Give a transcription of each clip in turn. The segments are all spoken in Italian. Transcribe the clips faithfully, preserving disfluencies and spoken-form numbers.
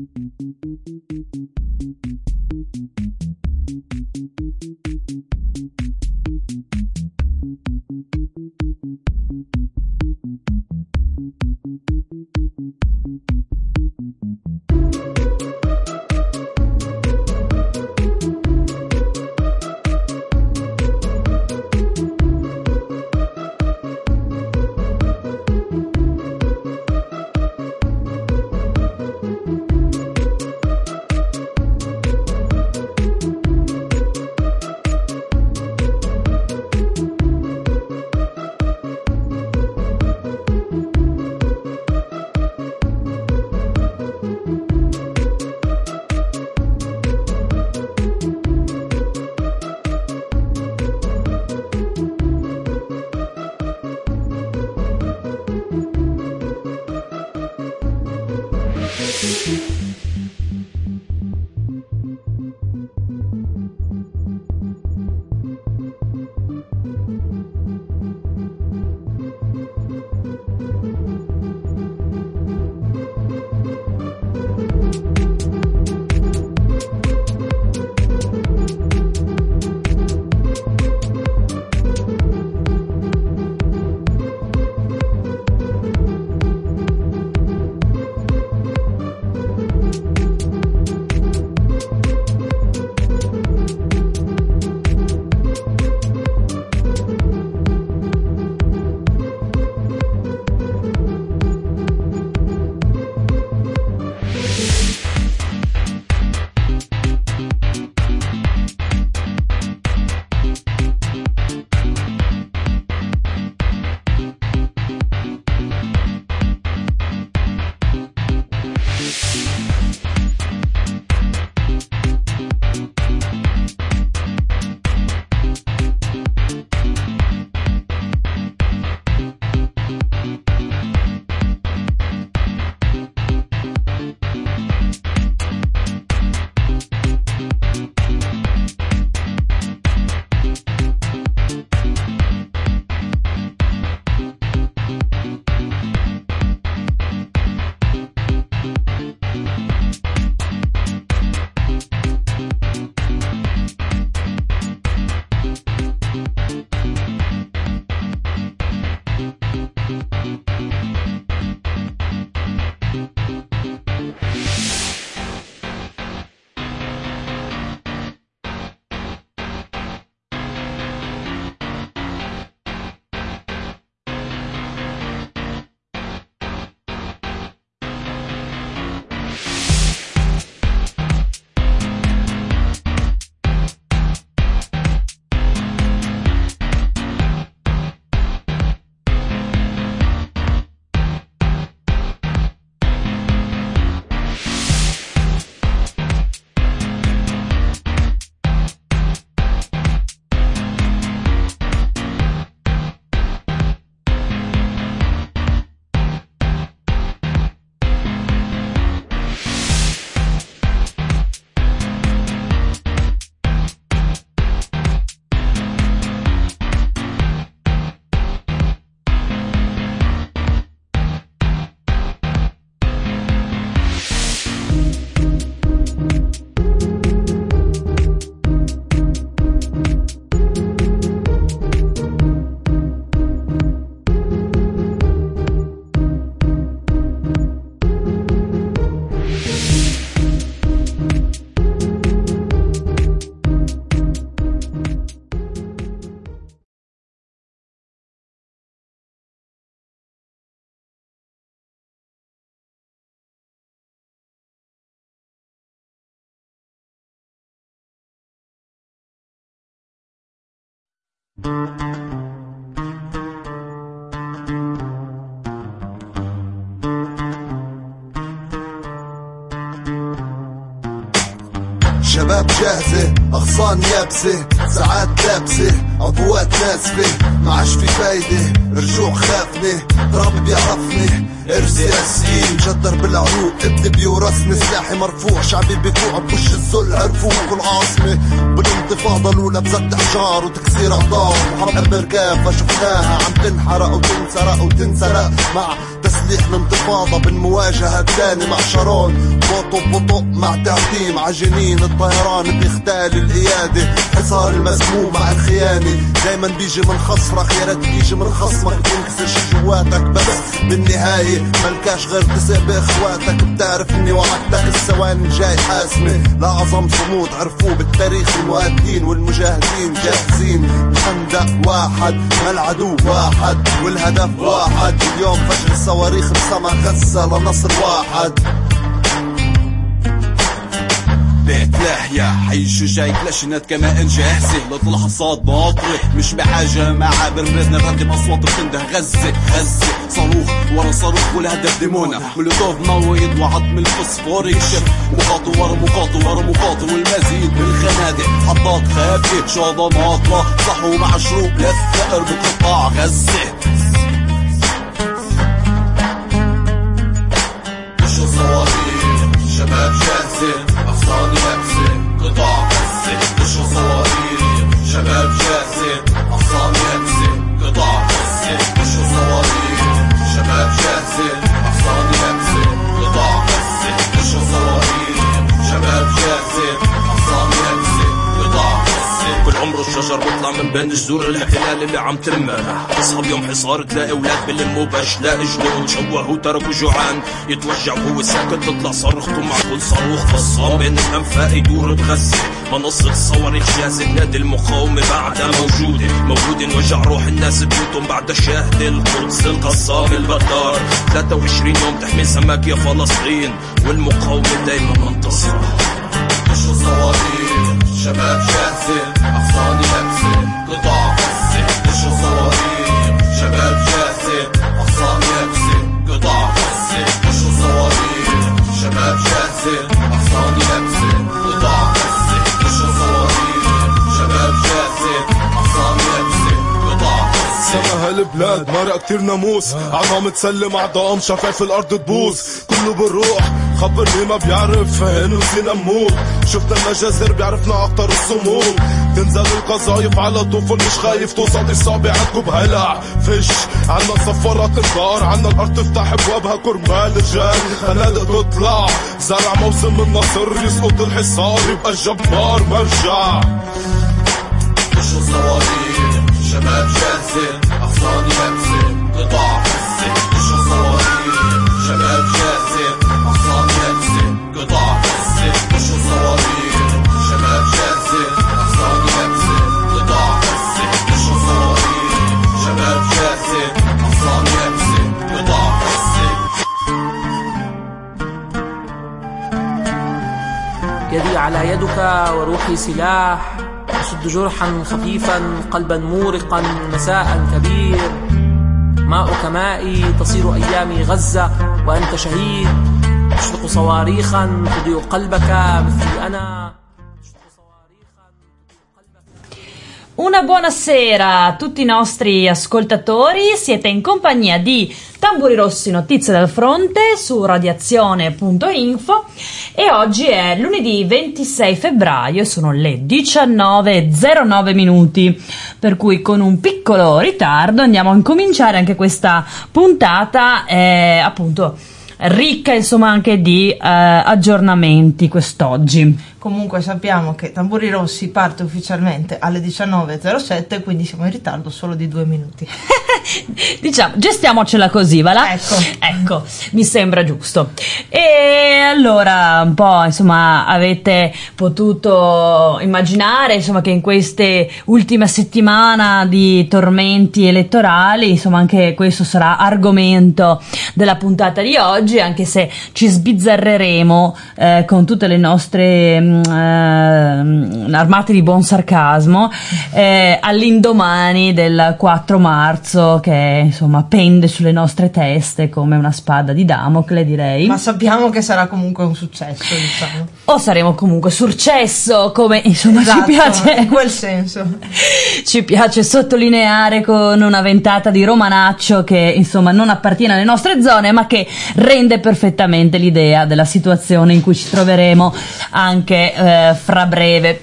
شباب جاهزة أغصان يابسة ساعات لابسة عضوات ناسفة ما عاش في فايدة رجوع خافني تراب بيعرفني ارثي راسيين جدر بالعروق ابني بيورثني سلاحي مرفوع شعبي بفوع بوش الذل عرفوه كل عاصمة بالانتفاضة الأولى بزت أحجار وتكسير أعضاء وحرب أمريكا فشفناها عم تنحرق وتنسرق وتنسرق مع تسليم مفاتيح الانتفاضة بالمواجهة الثاني مع شارون. بطء بطء مع تعتيم عجنين الطيران بيختال القيادة. حصار المسموم مع الخيانة دايما بيجي من خصرك، يا ريت بيجي من خصمك بينكسر شي جواتك. بس بالنهاية ملكاش غير تسق باخواتك. بتعرف اني وعدتك الثواني الجاي حاسمة، لا عظم صمود عرفوه بالتاريخ المؤدين والمجاهدين جاهزين. الخندق واحد ما العدو واحد والهدف واحد. اليوم فجر الصواريخ بسما غزة لنصر واحد. بيت لاحية حي الشجاع كلاشينات كمان جاهزة للحصاد مطرح مش بحاجة معابر بلادنا نرتب أصوات بتنده. غزة غزة صاروخ ورا صاروخ والهدف ديمونا مولوتوف مويد وعظم الفوسفور يشف. مقاطع ورا مقاطع ورا مقاطع والمزيد بالخنادق حطات خافية شاطة ماطلة صحوا مع شروق للثأر بقطاع غزة. شو صواريخ شباب جاهزة أغصاني لابسة قطاع غزة. شو صواريخ شباب جاهزة أغصاني لابسة قطاع غزة. شو صواريخ شباب جاهزة أغصاني لابسة قطاع غزة. شو صواريخ شباب جاهزة أغصاني لابسة قطاع غزة. كل عمره الشجر بيطلع من بين جذور الاحتلال اللي عم ترمى. تصحى بيوم حصار تلاقي اولاد بلموا باش لا جنود شوهوا تركوا جوعان يتوجع وهو ساكت تطلع صرخته مع كل صاروخ فصام بين الانفاق يدور بغزة. منصة الصواريخ جاهزة نادي المقاومة بعدها موجودة موجودة نوجع روح الناس بيوتهم بعد شاهد القدس القصام البطار. ثلاثة وعشرين يوم تحمي سماك يا فلسطين والمقاومة دايما منتصرة. شو صواريخ شباب جاهزة أغصاني لابسة قطاع غزة. شو صواريخ شباب جاهزة أغصاني لابسة قطاع غزة. شو صواريخ شباب جاهزة أغصاني لابسة قطاع غزة. شو صواريخ شباب جاهزة أغصاني لابسة قطاع غزة. سما هالبلاد مرق كتير ناموس عنا متسلم عضام شفايف الأرض تبوس كله بالروح. خبرني ما بيعرف انه فينا نموت. شفت المجازر بيعرفنا اكتر الصمود. تنزل القذايف على طفل مش خايف توصل اصابع عندكم بهلع فش. عنا صفارات انذار عنا الارض تفتح ابوابها كرمال رجال خنادق تطلع. زرع موسم النصر يسقط الحصار يبقى الجبار مرجع. شو صواريخ شباب جاهزة أغصاني لابسة قطاع غزة. شو صواريخ شباب جاهزة أغصاني لابسة قطاع غزة. شو صواريخ شباب جاهزة أغصاني لابسة قطاع غزة. شو صواريخ شباب جاهزة أغصاني لابسة قطاع غزة. يدي على يدك وروحي سلاح أسد جرحا خفيفا قلبا مورقا مساء كبير. ماؤك مائي تصير أيامي غزة وأنت شهيد. تشفق صواريخا تضيء قلبك مثلي أنا. Una buonasera a tutti i nostri ascoltatori, siete in compagnia di Tamburi Rossi Notizie dal Fronte su radiazione punto info e oggi è lunedì ventisei febbraio e sono le diciannove e zero nove minuti, per cui con un piccolo ritardo andiamo a incominciare anche questa puntata eh, appunto ricca insomma anche di eh, aggiornamenti quest'oggi. Comunque sappiamo che Tamburi Rossi parte ufficialmente alle diciannove e zero sette, quindi siamo in ritardo solo di due minuti. Diciamo, gestiamocela così, va là? Ecco. Ecco, mi sembra giusto. E allora, un po', insomma, avete potuto immaginare, insomma, che in queste ultime settimane di tormenti elettorali, insomma, anche questo sarà argomento della puntata di oggi, anche se ci sbizzarreremo eh, con tutte le nostre mh, eh, armate di buon sarcasmo eh, all'indomani del quattro marzo, che insomma pende sulle nostre teste come una spada di Damocle, direi. Ma sappiamo che sarà comunque un successo, diciamo. o saremo comunque successo, come insomma Esatto, ci piace in quel senso. ci piace sottolineare con una ventata di romanaccio che insomma non appartiene alle nostre zone, ma che rende perfettamente l'idea della situazione in cui ci troveremo anche eh, fra breve.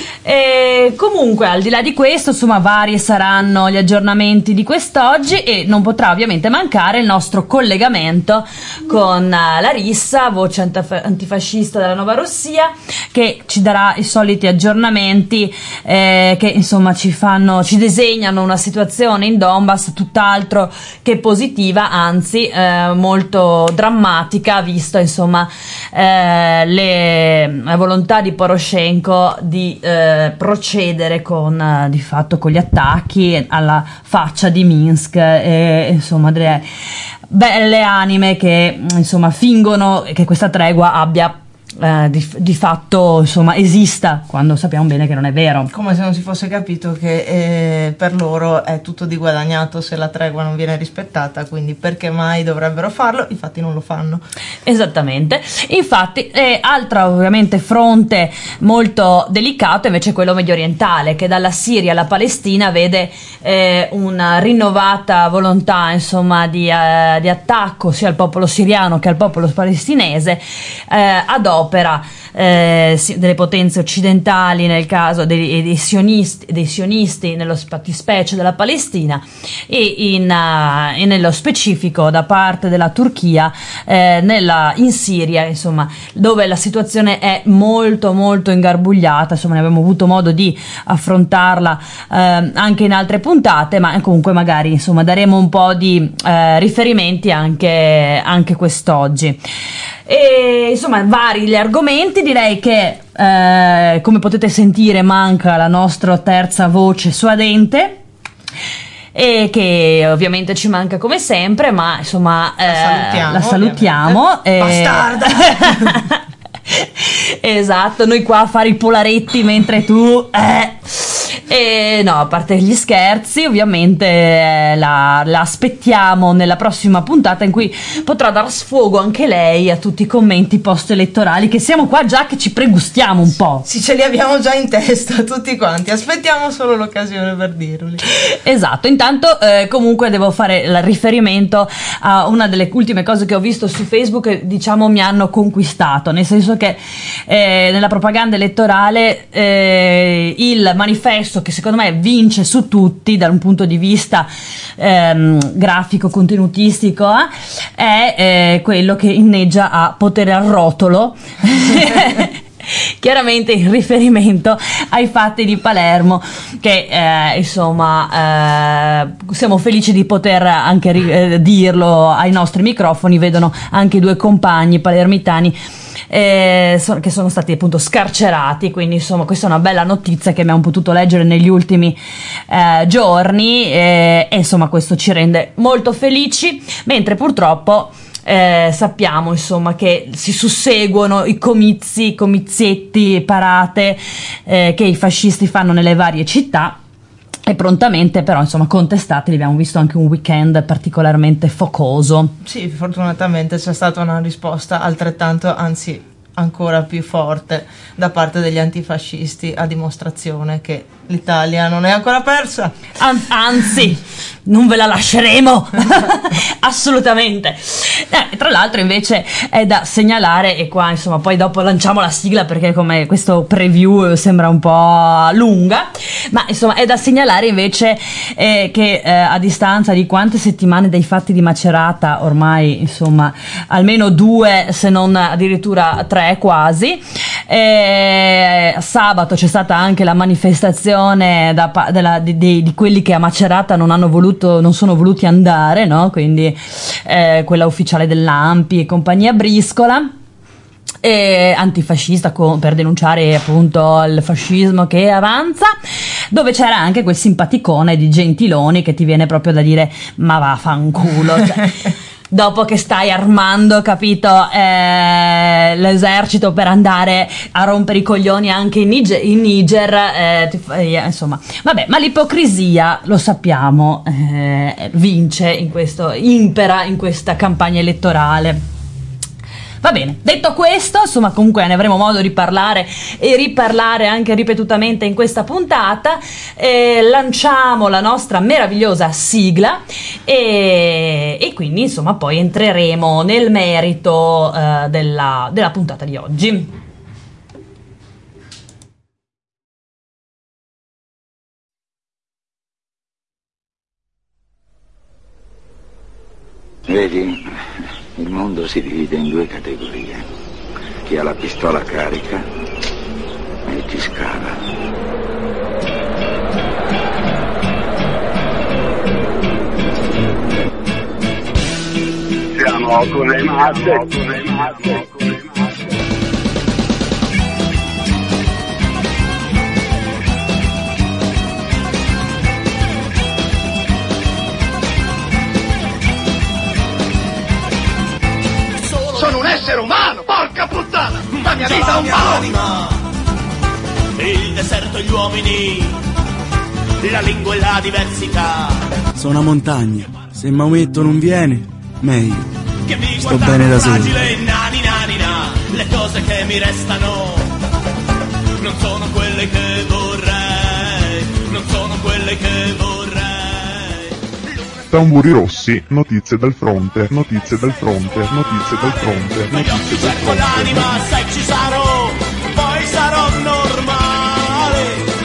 E comunque, al di là di questo, insomma, vari saranno gli aggiornamenti di quest'oggi e non potrà ovviamente mancare il nostro collegamento con uh, Larissa, voce antaf- antifascista della Nova Rossia, che ci darà i soliti aggiornamenti eh, che insomma ci fanno, ci disegnano una situazione in Donbass tutt'altro che positiva, anzi eh, molto drammatica, visto insomma eh, le, la volontà di Poroshenko di eh, procedere con eh, di fatto con gli attacchi alla faccia di Minsk e insomma delle belle anime che insomma fingono che questa tregua abbia eh, di, di fatto insomma esista, quando sappiamo bene che non è vero. Come se non si fosse capito che eh, per loro è tutto di guadagnato se la tregua non viene rispettata, quindi perché mai dovrebbero farlo? Infatti non lo fanno. Esattamente, infatti eh, altro ovviamente fronte molto delicato invece è quello medio orientale, che dalla Siria alla Palestina vede eh, una rinnovata volontà insomma di, eh, di attacco sia al popolo siriano che al popolo palestinese eh, ad opera Eh, delle potenze occidentali, nel caso dei, dei sionisti, dei sionisti nello fattispecie della Palestina, e, in, uh, e nello specifico da parte della Turchia eh, nella, in Siria, insomma, dove la situazione è molto molto ingarbugliata. Insomma, ne abbiamo avuto modo di affrontarla eh, anche in altre puntate, ma comunque magari insomma daremo un po' di eh, riferimenti anche, anche quest'oggi. E insomma vari gli argomenti, direi che eh, come potete sentire manca la nostra terza voce suadente e che ovviamente ci manca come sempre, ma insomma La salutiamo, eh, la salutiamo eh. Bastarda. Esatto, noi qua a fare i polaretti mentre tu eh. E no, a parte gli scherzi, ovviamente eh, la, la aspettiamo nella prossima puntata in cui potrà dar sfogo anche lei a tutti i commenti post elettorali, che siamo qua già che ci pregustiamo un po'. Sì, ce li abbiamo già in testa tutti quanti, aspettiamo solo l'occasione per dirli. Esatto, intanto eh, comunque devo fare il riferimento a una delle ultime cose che ho visto su Facebook che diciamo mi hanno conquistato, nel senso che eh, nella propaganda elettorale eh, il manifesto che secondo me vince su tutti da un punto di vista ehm, grafico contenutistico eh, è eh, quello che inneggia a potere al rotolo chiaramente in riferimento ai fatti di Palermo, che eh, insomma eh, siamo felici di poter anche ri- eh, dirlo ai nostri microfoni. Vedono anche i due compagni palermitani Eh, so, che sono stati appunto scarcerati, quindi insomma questa è una bella notizia che abbiamo potuto leggere negli ultimi eh, giorni e, e insomma questo ci rende molto felici, mentre purtroppo eh, sappiamo insomma che si susseguono i comizi, i comizietti, parate eh, che i fascisti fanno nelle varie città e prontamente però insomma contestati. Abbiamo visto anche un weekend particolarmente focoso. Sì, fortunatamente c'è stata una risposta altrettanto, anzi ancora più forte da parte degli antifascisti, a dimostrazione che l'Italia non è ancora persa. An- anzi, non ve la lasceremo assolutamente. Eh, tra l'altro invece è da segnalare, e qua insomma poi dopo lanciamo la sigla perché come questo preview sembra un po' lunga, ma insomma è da segnalare invece eh, che eh, a distanza di quante settimane dai fatti di Macerata, ormai insomma almeno due se non addirittura tre quasi, eh, sabato c'è stata anche la manifestazione da, della, di, di, di quelli che a Macerata non hanno voluto, non sono voluti andare, no? Quindi eh, quella ufficiale dell'A M P I e compagnia briscola, e antifascista co- per denunciare appunto il fascismo che avanza, dove c'era anche quel simpaticone di Gentiloni che ti viene proprio da dire ma vaffanculo, cioè, dopo che stai armando, capito, eh, l'esercito per andare a rompere i coglioni anche in Niger, in Niger eh, ti, eh, insomma, vabbè, ma l'ipocrisia, lo sappiamo, eh, vince in questo, impera in questa campagna elettorale. Va bene, detto questo, insomma, comunque ne avremo modo di parlare e riparlare anche ripetutamente in questa puntata. Eh, lanciamo la nostra meravigliosa sigla e, e quindi insomma poi entreremo nel merito eh, della, della puntata di oggi. Vedi, il mondo si divide in due categorie: chi ha la pistola carica e chi scava. Siamo con le masse, con le masse, con le masse. Sono un essere umano, porca puttana! La mia vita è un anima. Il deserto e gli uomini, la lingua e la diversità. Sono una montagna, se Maometto non viene, meglio. Che mi sto bene da solo. Nani, nani, na. Le cose che mi restano non sono quelle che vorrei, non sono quelle che vorrei. Tamburi rossi, notizie dal fronte, notizie dal fronte, notizie dal fronte, notizie dal Cerco l'anima, se ci sarò, poi sarò normale.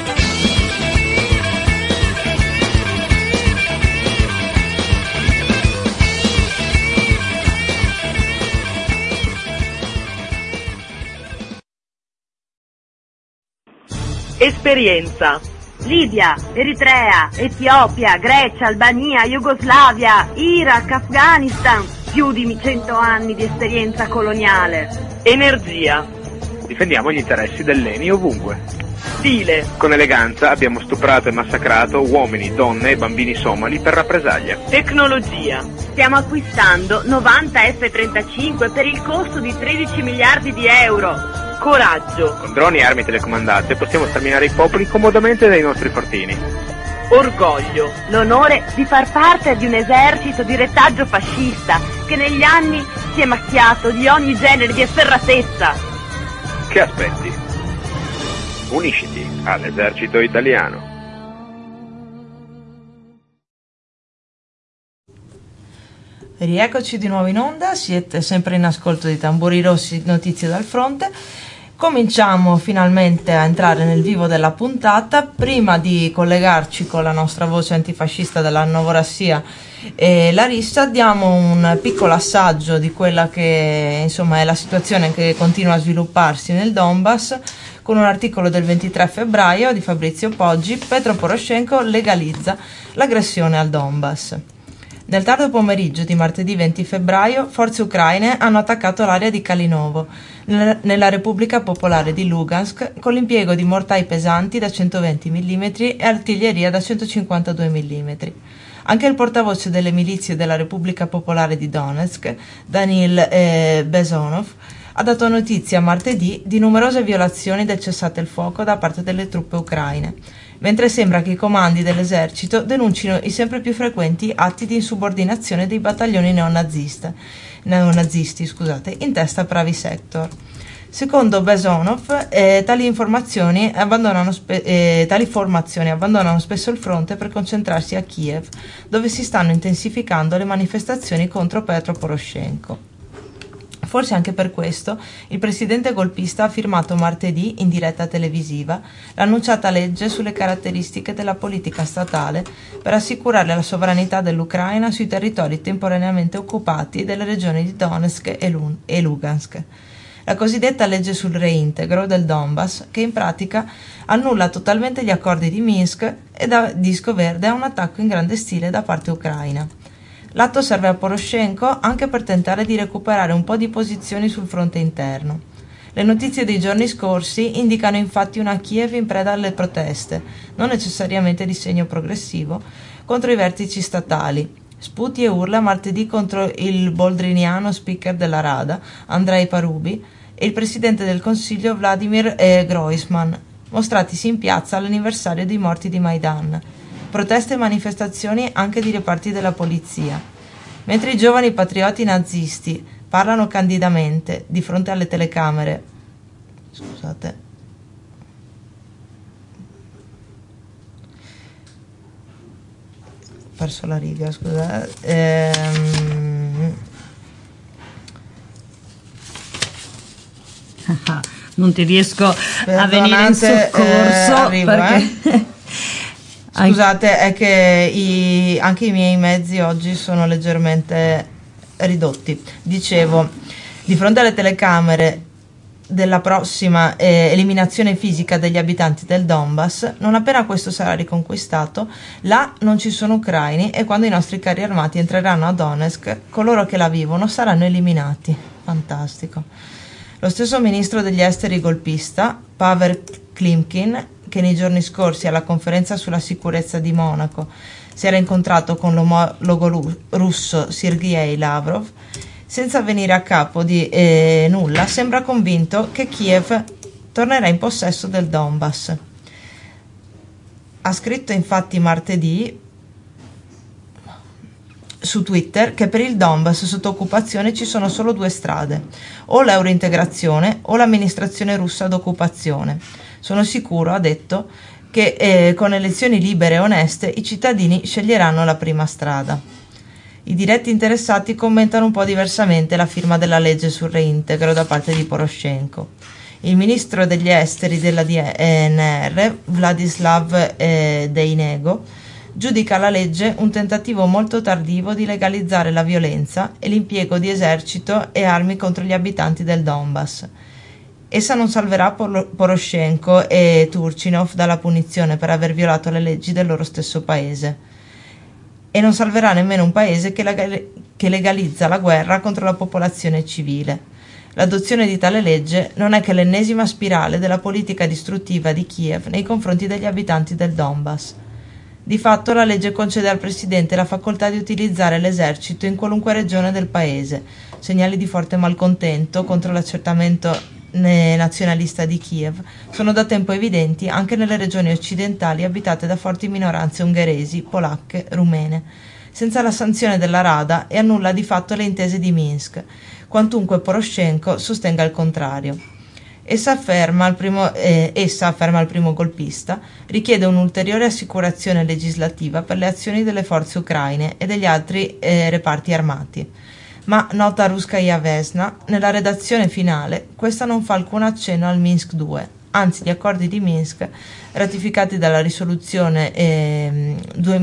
Esperienza. Libia, Eritrea, Etiopia, Grecia, Albania, Jugoslavia, Iraq, Afghanistan, più di cento anni di esperienza coloniale. Energia. Difendiamo gli interessi dell'E N I ovunque. Stile. Con eleganza abbiamo stuprato e massacrato uomini, donne e bambini somali per rappresaglia. Tecnologia. Stiamo acquistando novanta F trentacinque per il costo di tredici miliardi di euro. Coraggio. Con droni e armi telecomandate possiamo sterminare i popoli comodamente dai nostri fortini. Orgoglio. L'onore di far parte di un esercito di retaggio fascista che negli anni si è macchiato di ogni genere di efferratezza. Che aspetti? Unisciti all'esercito italiano. Rieccoci di nuovo in onda, siete sempre in ascolto di Tamburi Rossi, notizie dal fronte. Cominciamo finalmente a entrare nel vivo della puntata. Prima di collegarci con la nostra voce antifascista della Novorossia e Larissa, diamo un piccolo assaggio di quella che insomma è la situazione che continua a svilupparsi nel Donbass, con un articolo del ventitré febbraio di Fabrizio Poggi. Petro Poroshenko legalizza l'aggressione al Donbass. Nel tardo pomeriggio di martedì venti febbraio, forze ucraine hanno attaccato l'area di Kalinovo, nella Repubblica Popolare di Lugansk, con l'impiego di mortai pesanti da centoventi millimetri e artiglieria da centocinquantadue millimetri. Anche il portavoce delle milizie della Repubblica Popolare di Donetsk, Danil eh, Bezonov, ha dato notizia martedì di numerose violazioni del cessate il fuoco da parte delle truppe ucraine, mentre sembra che i comandi dell'esercito denuncino i sempre più frequenti atti di insubordinazione dei battaglioni neonazisti, neonazisti scusate, in testa a Pravi Sector. Secondo Bezonov, eh, tali, informazioni abbandonano spe- eh, tali formazioni abbandonano spesso il fronte per concentrarsi a Kiev, dove si stanno intensificando le manifestazioni contro Petro Poroshenko. Forse anche per questo il presidente golpista ha firmato martedì, in diretta televisiva, l'annunciata legge sulle caratteristiche della politica statale per assicurare la sovranità dell'Ucraina sui territori temporaneamente occupati delle regioni di Donetsk e, Lun- e Lugansk. La cosiddetta legge sul reintegro del Donbass, che in pratica annulla totalmente gli accordi di Minsk e dà disco verde a un attacco in grande stile da parte ucraina. L'atto serve a Poroshenko anche per tentare di recuperare un po' di posizioni sul fronte interno. Le notizie dei giorni scorsi indicano infatti una Kiev in preda alle proteste, non necessariamente di segno progressivo, contro i vertici statali. Sputi e urla martedì contro il boldriniano speaker della Rada, Andrei Parubi, e il presidente del Consiglio Vladimir eh, Groisman, mostratisi in piazza all'anniversario dei morti di Maidan. Proteste e manifestazioni anche di reparti della polizia. Mentre i giovani patrioti nazisti parlano candidamente di fronte alle telecamere. Scusate. Ho perso la riga, scusate. Ehm... Non ti riesco a venire in soccorso, eh, arrivo, perché... eh. Scusate, è che i, anche i miei mezzi oggi sono leggermente ridotti. Dicevo, di fronte alle telecamere della prossima eh, eliminazione fisica degli abitanti del Donbass, non appena questo sarà riconquistato, là non ci sono ucraini e quando i nostri carri armati entreranno a Donetsk, coloro che la vivono saranno eliminati. Fantastico. Lo stesso ministro degli esteri golpista, Pavel Klimkin, che nei giorni scorsi alla conferenza sulla sicurezza di Monaco si era incontrato con l'omologo russo Sergei Lavrov, senza venire a capo di eh, nulla, sembra convinto che Kiev tornerà in possesso del Donbass. Ha scritto infatti martedì su Twitter che per il Donbass sotto occupazione ci sono solo due strade, o l'eurointegrazione o l'amministrazione russa d'occupazione. Sono sicuro, ha detto, che eh, con elezioni libere e oneste i cittadini sceglieranno la prima strada. I diretti interessati commentano un po' diversamente la firma della legge sul reintegro da parte di Poroshenko. Il ministro degli esteri della D N R, Vladislav eh, Deinego, giudica la legge un tentativo molto tardivo di legalizzare la violenza e l'impiego di esercito e armi contro gli abitanti del Donbass. Essa non salverà Poroshenko e Turchinov dalla punizione per aver violato le leggi del loro stesso paese, e non salverà nemmeno un paese che, legali- che legalizza la guerra contro la popolazione civile. L'adozione di tale legge non è che l'ennesima spirale della politica distruttiva di Kiev nei confronti degli abitanti del Donbass. Di fatto la legge concede al presidente la facoltà di utilizzare l'esercito in qualunque regione del paese. Segnali di forte malcontento contro l'accertamento nazionalista di Kiev sono da tempo evidenti anche nelle regioni occidentali abitate da forti minoranze ungheresi, polacche, rumene. Senza la sanzione della Rada e annulla di fatto le intese di Minsk, quantunque Poroshenko sostenga il contrario. Essa afferma al primo, eh, essa afferma al primo golpista, richiede un'ulteriore assicurazione legislativa per le azioni delle forze ucraine e degli altri eh, reparti armati. Ma, nota Ruskaya Vesna, nella redazione finale questa non fa alcun accenno al Minsk due, anzi gli accordi di Minsk, ratificati dalla risoluzione eh,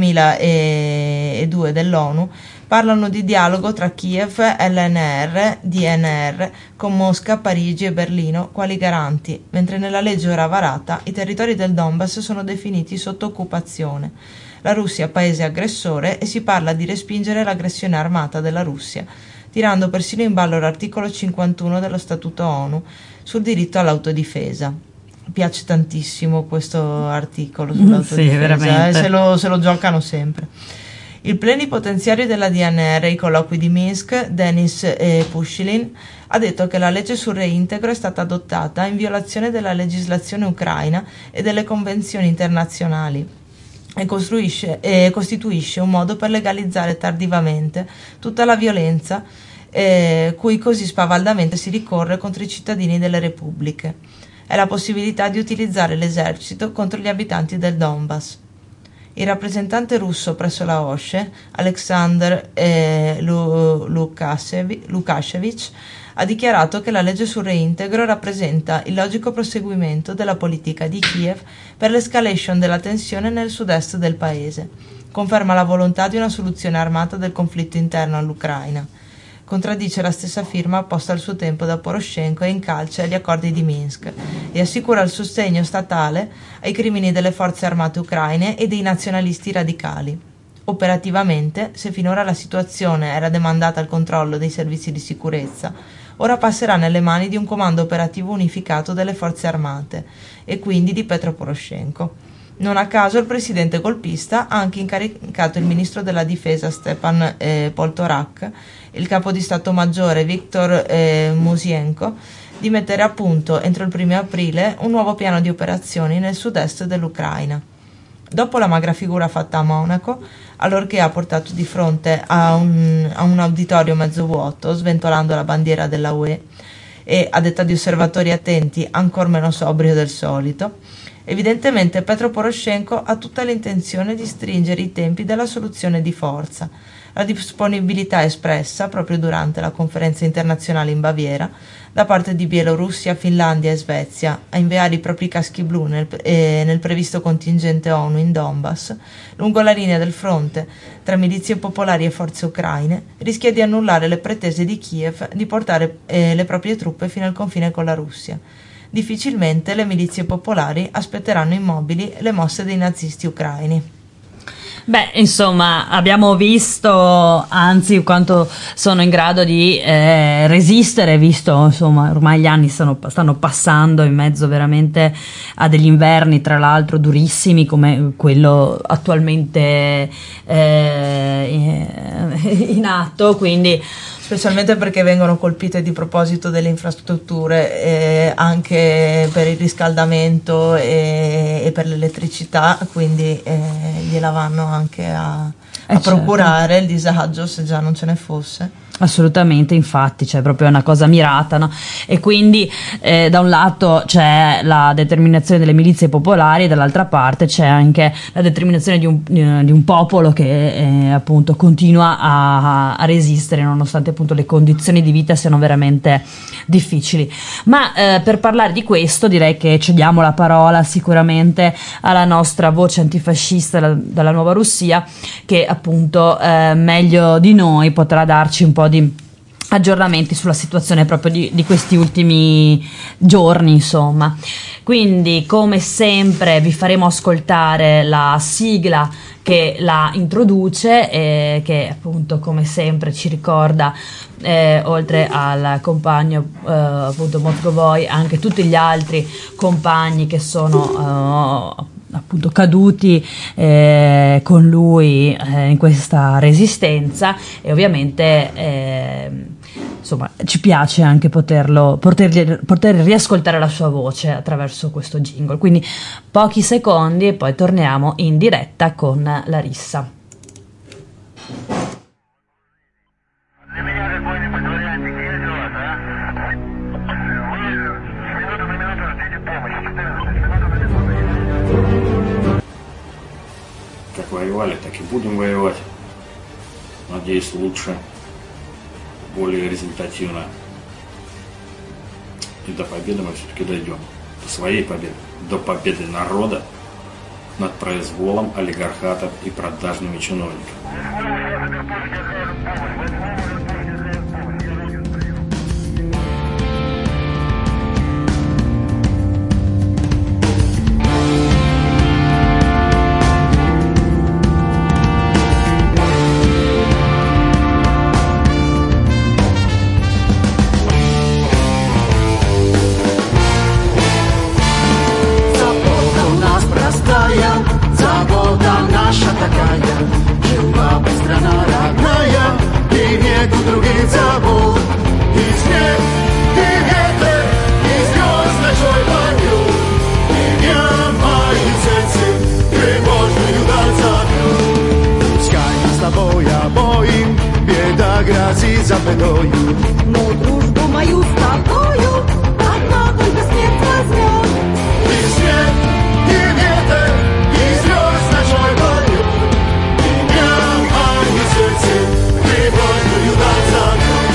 duemiladue dell'ONU, parlano di dialogo tra Kiev, L N R, D N R, con Mosca, Parigi e Berlino quali garanti, mentre nella legge ora varata i territori del Donbass sono definiti sotto occupazione. La Russia paese aggressore e si parla di respingere l'aggressione armata della Russia, tirando persino in ballo l'articolo cinquantuno dello Statuto ONU sul diritto all'autodifesa. Mi piace tantissimo questo articolo sull'autodifesa, sì, veramente. Eh, se, lo, se lo giocano sempre. Il plenipotenziario della D N R ai colloqui di Minsk, Denis eh, Pushilin, ha detto che la legge sul reintegro è stata adottata in violazione della legislazione ucraina e delle convenzioni internazionali e, costruisce, e costituisce un modo per legalizzare tardivamente tutta la violenza eh, cui così spavaldamente si ricorre contro i cittadini delle repubbliche. È la possibilità di utilizzare l'esercito contro gli abitanti del Donbass. Il rappresentante russo presso la O S C E, Alexander eh, Lukashevich, ha dichiarato che la legge sul reintegro rappresenta il logico proseguimento della politica di Kiev per l'escalation della tensione nel sud-est del paese. Conferma la volontà di una soluzione armata del conflitto interno all'Ucraina. Contraddice la stessa firma posta al suo tempo da Poroshenko e incalcia gli accordi di Minsk e assicura il sostegno statale ai crimini delle forze armate ucraine e dei nazionalisti radicali. Operativamente, se finora la situazione era demandata al controllo dei servizi di sicurezza, ora passerà nelle mani di un comando operativo unificato delle forze armate e quindi di Petro Poroshenko. Non a caso il presidente golpista ha anche incaricato il ministro della difesa Stepan eh, Poltorak e il capo di Stato Maggiore Viktor eh, Musienko di mettere a punto entro il primo aprile un nuovo piano di operazioni nel sud-est dell'Ucraina. Dopo la magra figura fatta a Monaco, allorché ha portato di fronte a un, a un auditorio mezzo vuoto, sventolando la bandiera della U E e, a detta di osservatori attenti, ancor meno sobrio del solito, evidentemente Petro Poroshenko ha tutta l'intenzione di stringere i tempi della soluzione di forza. La disponibilità espressa, proprio durante la conferenza internazionale in Baviera, da parte di Bielorussia, Finlandia e Svezia a inviare i propri caschi blu nel, eh, nel previsto contingente ONU in Donbass, lungo la linea del fronte tra milizie popolari e forze ucraine, rischia di annullare le pretese di Kiev di portare eh, le proprie truppe fino al confine con la Russia. Difficilmente le milizie popolari aspetteranno immobili le mosse dei nazisti ucraini. Beh, insomma, abbiamo visto anzi quanto sono in grado di eh, resistere, visto insomma ormai gli anni stanno, stanno passando in mezzo veramente a degli inverni, tra l'altro durissimi come quello attualmente eh, in atto, quindi specialmente perché vengono colpite di proposito delle infrastrutture eh, anche per il riscaldamento e, e per l'elettricità, quindi eh, gliela vanno anche a, eh a procurare certo. il disagio se già non ce ne fosse. Assolutamente, infatti c'è proprio una cosa mirata, no? E quindi eh, da un lato c'è la determinazione delle milizie popolari e dall'altra parte c'è anche la determinazione di un, di un popolo che eh, appunto continua a, a resistere nonostante appunto le condizioni di vita siano veramente difficili. Ma eh, per parlare di questo direi che cediamo la parola sicuramente alla nostra voce antifascista la, dalla Nuova Russia, che appunto eh, meglio di noi potrà darci un po' di aggiornamenti sulla situazione proprio di, di questi ultimi giorni, insomma. Quindi come sempre vi faremo ascoltare la sigla che la introduce e che appunto come sempre ci ricorda eh, oltre al compagno eh, appunto Moscovoi anche tutti gli altri compagni che sono eh, appunto caduti eh, con lui eh, in questa resistenza, e ovviamente eh, insomma ci piace anche poterlo poter, poter riascoltare la sua voce attraverso questo jingle. Quindi pochi secondi e poi torniamo in diretta con Larissa. Как воевали, так и будем воевать. Надеюсь, лучше, более результативно. И до победы мы все-таки дойдем. До своей победы. До победы народа над произволом олигархатов и продажными чиновниками. За бедою, но дружбу мою с тобою одна только смерть возьмет. И свет, и ветер, и звезд ночной полет, меня мои сердце тревожную даль зовет.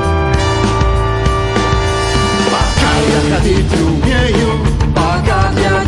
Пока я ходить умею, пока для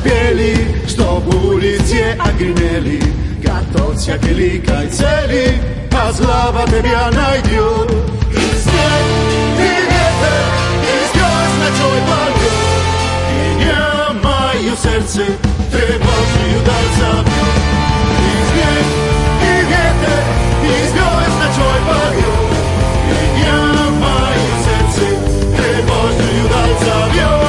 bieli, чтоб улицы огнели, готовься к великой цели, а слава тебя найдет. И снег, и ветер, и звезд ночной полет, и я мое сердце тревожную даль забьет. И снег, и ветер, и звезд ночной полет, и я мое сердце тревожную даль забьет.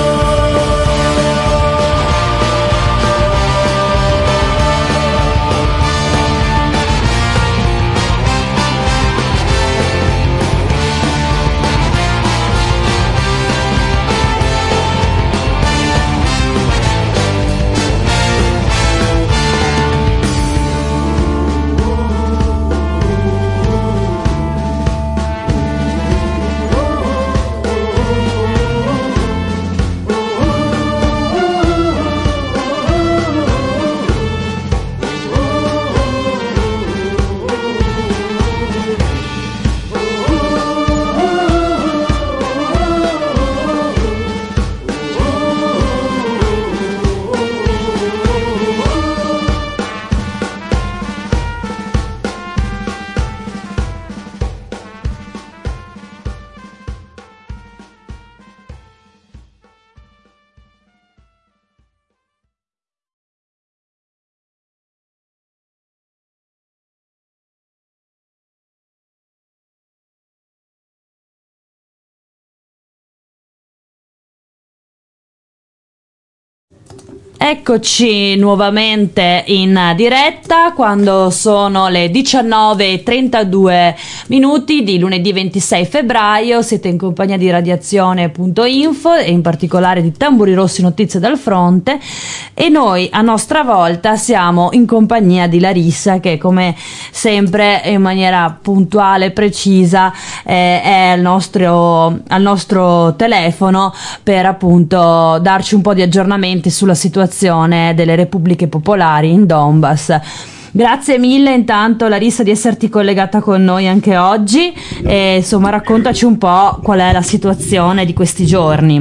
Eccoci nuovamente in diretta quando sono le diciannove e trentadue minuti di lunedì ventisei febbraio. Siete in compagnia di radiazione punto info e in particolare di Tamburi Rossi Notizie dal Fronte, e noi a nostra volta siamo in compagnia di Larissa, che come sempre in maniera puntuale e precisa eh, è al nostro, al nostro telefono per appunto darci un po' di aggiornamenti sulla situazione delle repubbliche popolari in Donbass. Grazie mille intanto Larissa di esserti collegata con noi anche oggi e insomma raccontaci un po' qual è la situazione di questi giorni.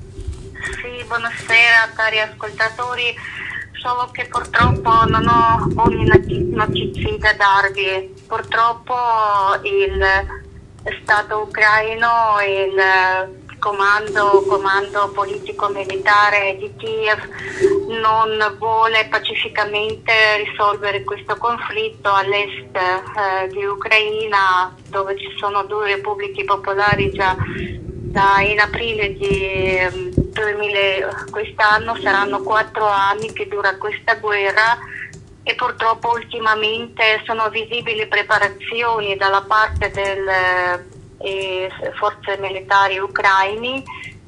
Sì, buonasera cari ascoltatori, solo che purtroppo non ho buone notizie da darvi. Purtroppo il Stato ucraino, il Comando, comando politico-militare di Kiev non vuole pacificamente risolvere questo conflitto all'est eh, di Ucraina, dove ci sono due repubbliche popolari già da in aprile di duemila. Quest'anno saranno quattro anni che dura questa guerra e purtroppo ultimamente sono visibili preparazioni dalla parte del e forze militari ucraini,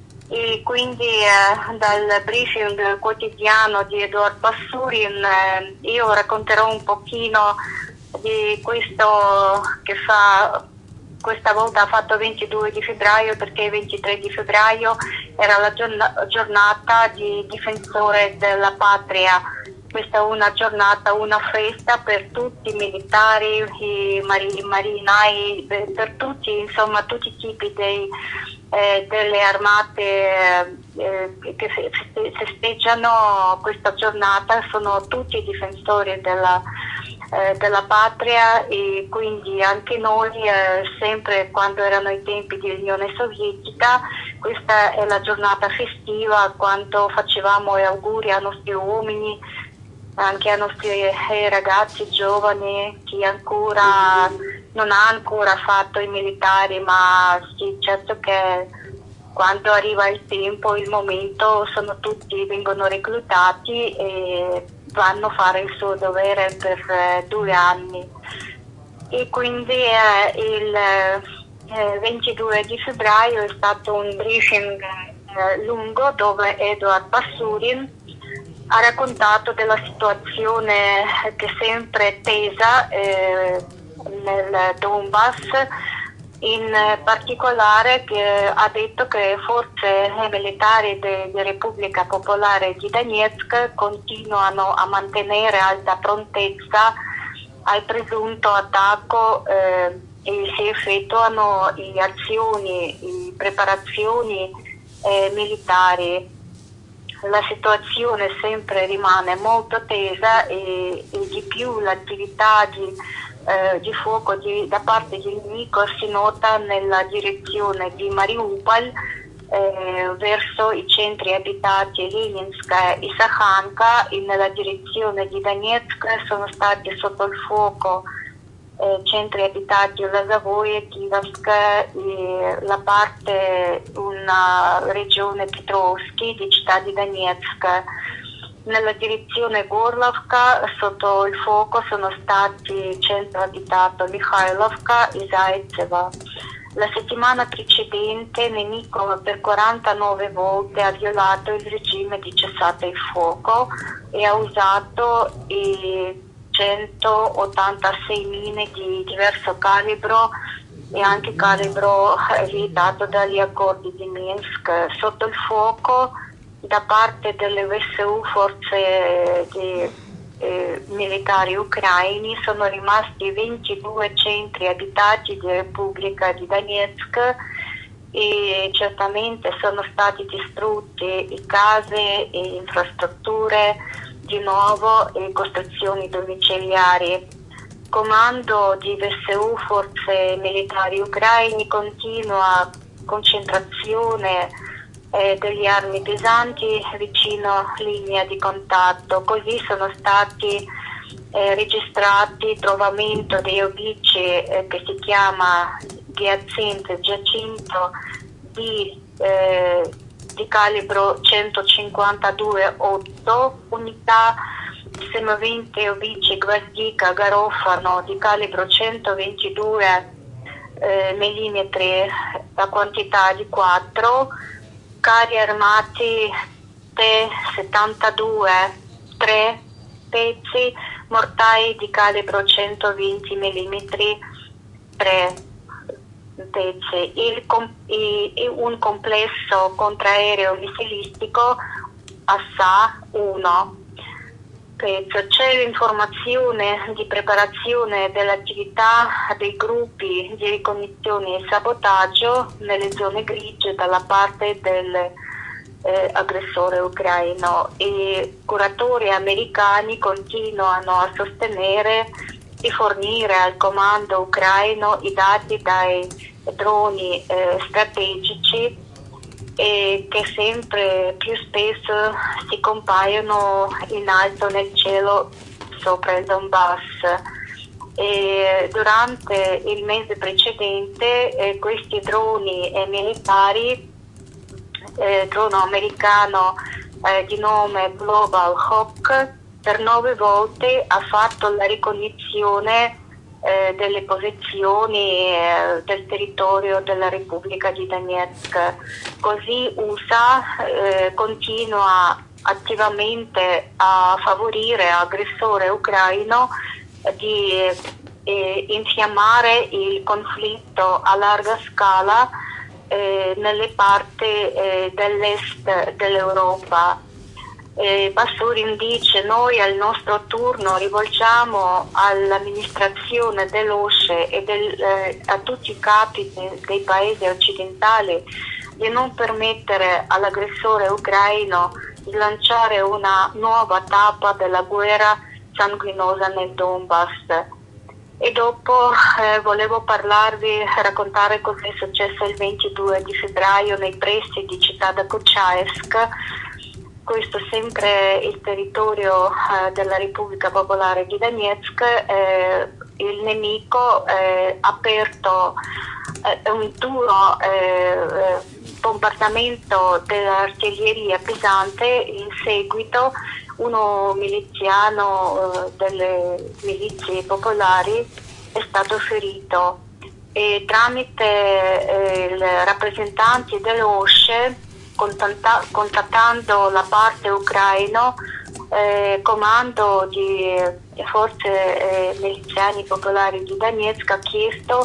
e quindi eh, dal briefing quotidiano di Eduard Bassurin eh, io racconterò un pochino di questo che fa questa volta ha fatto ventidue di febbraio, perché il ventitré di febbraio era la giorn- giornata di difensore della patria. Questa è una giornata, una festa per tutti i militari, i mari- marinai, per tutti, insomma tutti i tipi dei, eh, delle armate eh, che festeggiano questa giornata, sono tutti difensori della, eh, della patria, e quindi anche noi, eh, sempre quando erano i tempi dell'Unione Sovietica, questa è la giornata festiva, quando facevamo gli auguri ai nostri uomini, anche ai nostri eh, ragazzi giovani, chi ancora non ha ancora fatto i militari, ma sì, certo che quando arriva il tempo, il momento, sono tutti, vengono reclutati e vanno a fare il suo dovere per eh, due anni. E quindi eh, il eh, ventidue di febbraio è stato un briefing eh, lungo dove Eduard Bassurin ha raccontato della situazione che è sempre tesa eh, nel Donbass, in particolare che ha detto che forze militari della Repubblica Popolare di Donetsk continuano a mantenere alta prontezza al presunto attacco eh, e si effettuano azioni, preparazioni eh, militari. la situazione sempre rimane molto tesa e, e di più l'attività di, eh, di fuoco di, da parte del nemico si nota nella direzione di Mariupol, eh, verso i centri abitati Leninska e Sakhanka, e nella direzione di Donetsk sono stati sotto il fuoco eh, centri abitati Lazavoye, Kivovsk e la parte, una regione Petrovsky di città di Donetsk. Nella direzione Gorlovka sotto il fuoco sono stati centro abitato Mikhailovka e Zaitsevo. La settimana precedente il nemico per quarantanove volte ha violato il regime di cessate il fuoco e ha usato i centottantasei mine di diverso calibro e anche calibro vietato dagli accordi di Minsk. Sotto il fuoco da parte delle V S U, forze di Eh, militari ucraini, sono rimasti ventidue centri abitati di Repubblica di Donetsk e certamente sono stati distrutti case e infrastrutture di nuovo e costruzioni domiciliari. Comando di V S U, forze militari ucraini, continua concentrazione Eh, degli armi pesanti vicino linea di contatto. Così sono stati eh, registrati trovamento dei obici eh, che si chiama Giacinto, Giacinto di, eh, di calibro centocinquantadue otto, unità semoventi obici Gvazdika Garofano di calibro centoventidue eh, millimetri, la quantità di quattro, carri armati T settantadue, tre pezzi, mortai di calibro centoventi millimetri, tre pezzi, il com- i- i- un complesso contraereo missilistico Assa uno pezzo. C'è l'informazione di preparazione dell'attività dei gruppi di ricognizione e sabotaggio nelle zone grigie dalla parte dell'aggressore eh, ucraino, e curatori americani continuano a sostenere di fornire al comando ucraino i dati dai droni eh, strategici e che sempre più spesso si compaiono in alto nel cielo sopra il Donbass. E durante il mese precedente eh, questi droni eh, militari, eh, drone americano eh, di nome Global Hawk, per nove volte ha fatto la ricognizione eh, delle posizioni eh, del territorio della Repubblica di Donetsk. Così U S A eh, continua attivamente a favorire l'aggressore ucraino di eh, infiammare il conflitto a larga scala eh, nelle parti eh, dell'est dell'Europa. Eh, Basurin dice: noi al nostro turno rivolgiamo all'amministrazione dell'O S C E e del, eh, a tutti i capi de, dei paesi occidentali di non permettere all'aggressore ucraino di lanciare una nuova tappa della guerra sanguinosa nel Donbass. E dopo eh, volevo parlarvi, raccontare cosa è successo il ventidue di febbraio nei pressi di città da Kuchayevsk. Questo sempre il territorio eh, della Repubblica Popolare di Donetsk. Eh, il nemico eh, ha aperto eh, un duro eh, bombardamento dell'artiglieria pesante. In seguito uno miliziano eh, delle milizie popolari è stato ferito e tramite eh, i rappresentanti dell'O S C E, contatta- contattando la parte ucraina, eh, comando di forze eh, miliziani popolari di Donetsk ha chiesto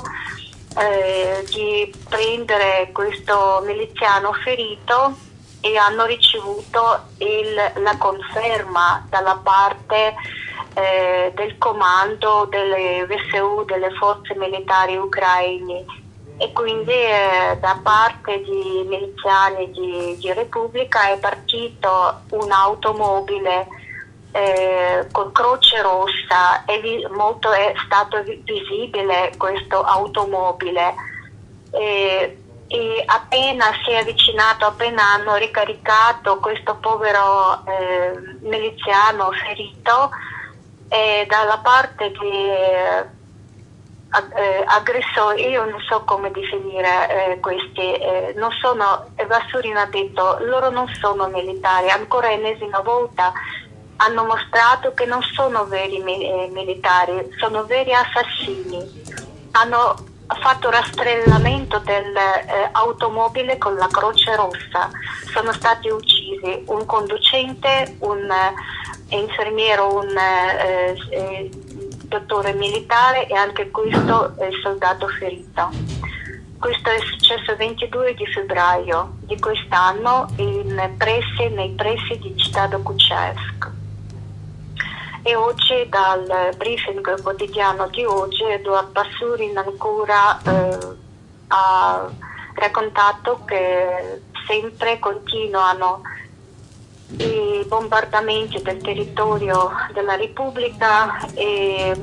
eh, di prendere questo miliziano ferito e hanno ricevuto il, la conferma dalla parte eh, del comando delle V S U, delle forze militari ucraine. e quindi eh, da parte di miliziani di, di Repubblica è partito un'automobile eh, con croce rossa, e vi, molto è stato visibile questo automobile, e, e appena si è avvicinato, appena hanno ricaricato questo povero eh, miliziano ferito, e dalla parte di Eh, aggressori, io non so come definire eh, questi, eh, non sono, Vassurin ha detto, loro non sono militari, ancora ennesima volta hanno mostrato che non sono veri mi- eh, militari, sono veri assassini, hanno fatto rastrellamento dell'automobile eh, con la croce rossa, sono stati uccisi un conducente, un eh, infermiero, un eh, eh, dottore militare e anche questo è il soldato ferito. Questo è successo il ventidue di febbraio di quest'anno in pressi, nei pressi di Città Dokučevsk. E oggi dal briefing quotidiano di oggi Eduard Vassurin ancora eh, ha raccontato che sempre continuano i bombardamenti del territorio della Repubblica e,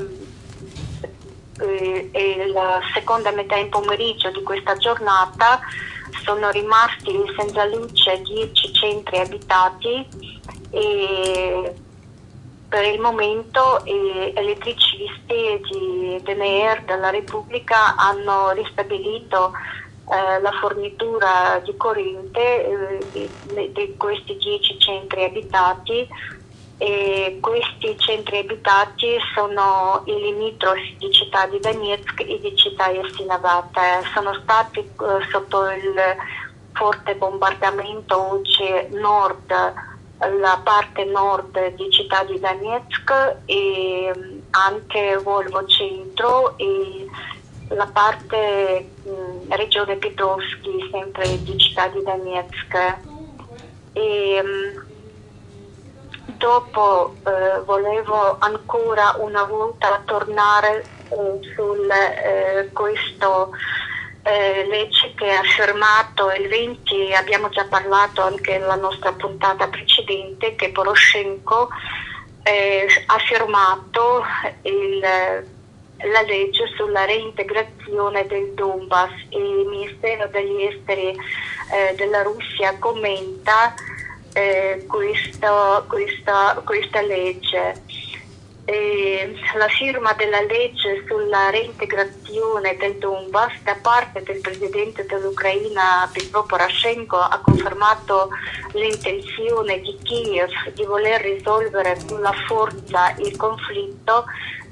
e, e la seconda metà in pomeriggio di questa giornata sono rimasti senza luce dieci centri abitati e per il momento gli elettricisti di D N R della Repubblica hanno ristabilito Eh, la fornitura di corrente eh, di, di questi dieci centri abitati, e questi centri abitati sono i limitrofi di città di Donetsk e di città Jasinavat. Sono stati eh, sotto il forte bombardamento oggi nord, la parte nord di città di Donetsk e anche Volvo centro e la parte mh, regione Petrovsky, sempre di città di Donetsk. E, mh, dopo eh, volevo ancora una volta tornare eh, sul eh, questo eh, legge che ha firmato il venti, abbiamo già parlato anche nella nostra puntata precedente, che Poroshenko eh, ha firmato il la legge sulla reintegrazione del Donbass. Il Ministero degli Esteri eh, della Russia commenta eh, questo, questa, questa legge. E la firma della legge sulla reintegrazione del Donbass da parte del presidente dell'Ucraina Petro Poroshenko ha confermato l'intenzione di Kiev di voler risolvere con la forza il conflitto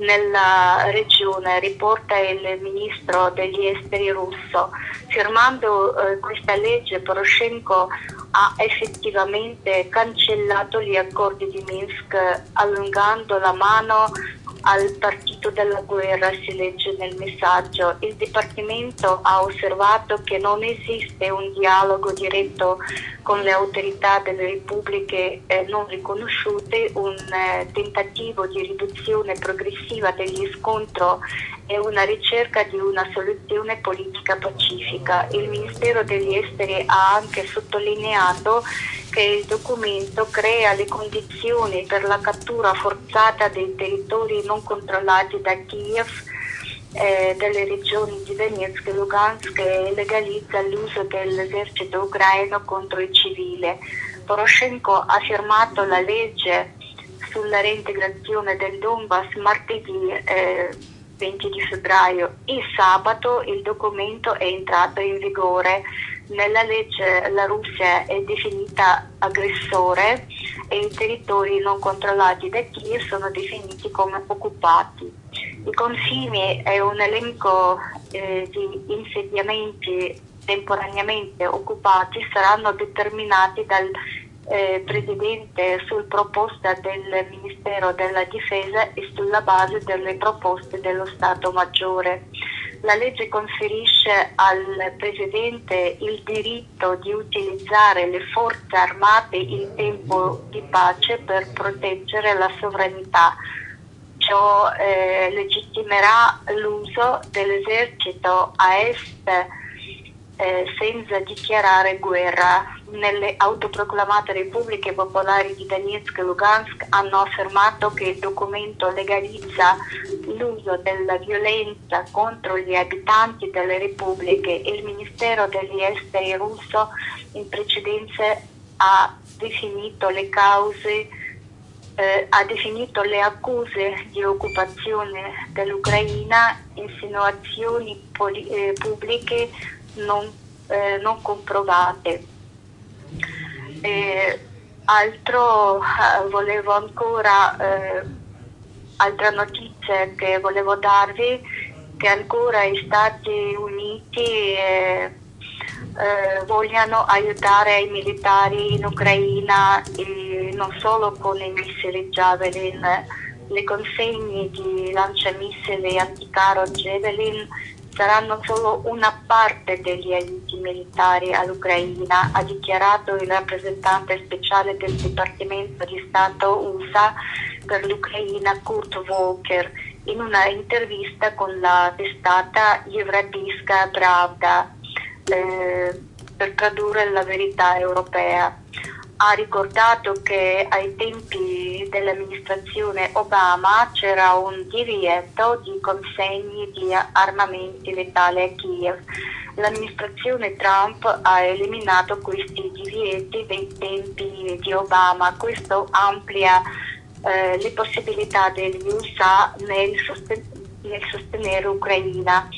nella regione, riporta il ministro degli esteri russo. Firmando eh, questa legge, Poroshenko ha effettivamente cancellato gli accordi di Minsk, allungando la mano al partito della guerra, si legge nel messaggio. Il Dipartimento ha osservato che non esiste un dialogo diretto con le autorità delle repubbliche eh, non riconosciute, un eh, tentativo di riduzione progressiva degli scontri e una ricerca di una soluzione politica pacifica. Il Ministero degli Esteri ha anche sottolineato che il documento crea le condizioni per la cattura forzata dei territori non controllati da Kiev, eh, delle regioni di Donetsk e Lugansk, e legalizza l'uso dell'esercito ucraino contro il civile. Poroshenko ha firmato la legge sulla reintegrazione del Donbass martedì eh, venti di febbraio. Il sabato il documento è entrato in vigore. Nella legge la Russia è definita aggressore e i territori non controllati da Kiev sono definiti come occupati. I confini è un elenco eh, di insediamenti temporaneamente occupati, saranno determinati dal eh, Presidente sul proposta del Ministero della Difesa e sulla base delle proposte dello Stato Maggiore. La legge conferisce al Presidente il diritto di utilizzare le forze armate in tempo di pace per proteggere la sovranità ciò eh, legittimerà l'uso dell'esercito a est eh, senza dichiarare guerra. Nelle autoproclamate repubbliche popolari di Donetsk e Lugansk hanno affermato che il documento legalizza l'uso della violenza contro gli abitanti delle repubbliche. Il Ministero degli Esteri russo in precedenza ha definito le cause eh, ha definito le accuse di occupazione dell'Ucraina insinuazioni poli- eh, pubbliche non, eh, non comprovate. Eh, altro eh, volevo ancora eh, altra notizia che volevo darvi, che ancora gli Stati Uniti eh, eh, vogliono aiutare i militari in Ucraina e non solo con i missili Javelin. Le consegne di lanciamissili anticaro Javelin saranno solo una parte degli aiuti militari all'Ucraina, ha dichiarato il rappresentante speciale del Dipartimento di Stato U S A per l'Ucraina Kurt Volker in una intervista con la testata Европейская Правда eh, per tradurre la verità europea. Ha ricordato che ai tempi dell'amministrazione Obama c'era un divieto di consegne di armamenti letali a Kiev. L'amministrazione Trump ha eliminato questi divieti dei tempi di Obama. Questo amplia eh, le possibilità degli U S A nel, sosten- nel sostenere l'Ucraina.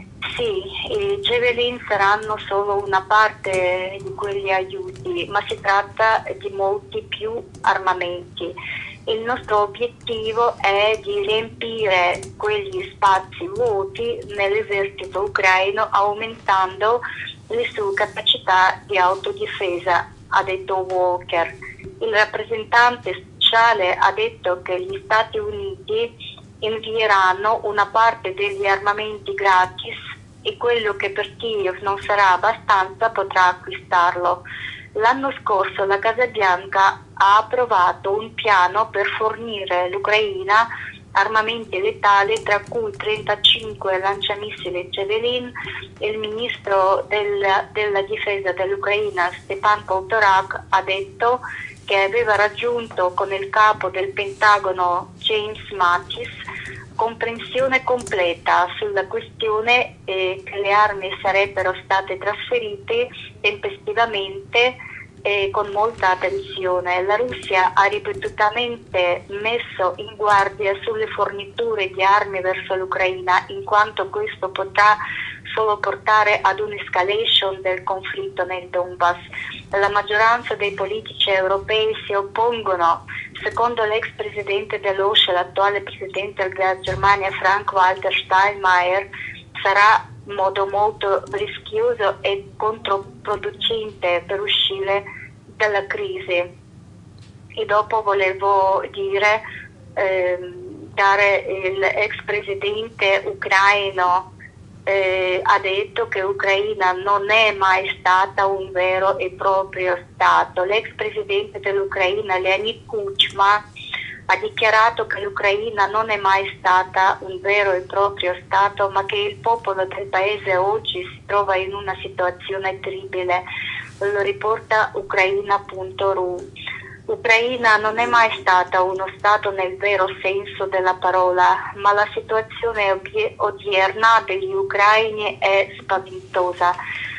Sì, i Javelin saranno solo una parte di quegli aiuti, ma si tratta di molti più armamenti. Il nostro obiettivo è di riempire quegli spazi vuoti nell'esercito ucraino aumentando le sue capacità di autodifesa, ha detto Walker. Il rappresentante speciale ha detto che gli Stati Uniti invieranno una parte degli armamenti gratis e quello che per Kiev non sarà abbastanza potrà acquistarlo. L'anno scorso la Casa Bianca ha approvato un piano per fornire l'Ucraina armamenti letali, tra cui trentacinque lanciamissili Javelin. Il ministro del, della difesa dell'Ucraina Stepan Poltorak ha detto che aveva raggiunto con il capo del Pentagono James Mattis comprensione completa sulla questione e che le armi sarebbero state trasferite tempestivamente e con molta attenzione. La Russia ha ripetutamente messo in guardia sulle forniture di armi verso l'Ucraina, in quanto questo potrà solo portare ad un'escalation del conflitto nel Donbass. La maggioranza dei politici europei si oppongono. Secondo l'ex presidente dell'O S C E, l'attuale presidente della Germania Frank-Walter Steinmeier, sarà in modo molto rischioso e controproducente per uscire dalla crisi. E dopo volevo dire, ehm, dare l'ex presidente ucraino Eh, ha detto che l'Ucraina non è mai stata un vero e proprio Stato. L'ex presidente dell'Ucraina Leonid Kuchma ha dichiarato che l'Ucraina non è mai stata un vero e proprio Stato, ma che il popolo del paese oggi si trova in una situazione terribile. Lo riporta ucraina punto ru. L'Ucraina non è mai stata uno Stato nel vero senso della parola, ma la situazione odierna degli ucraini è spaventosa.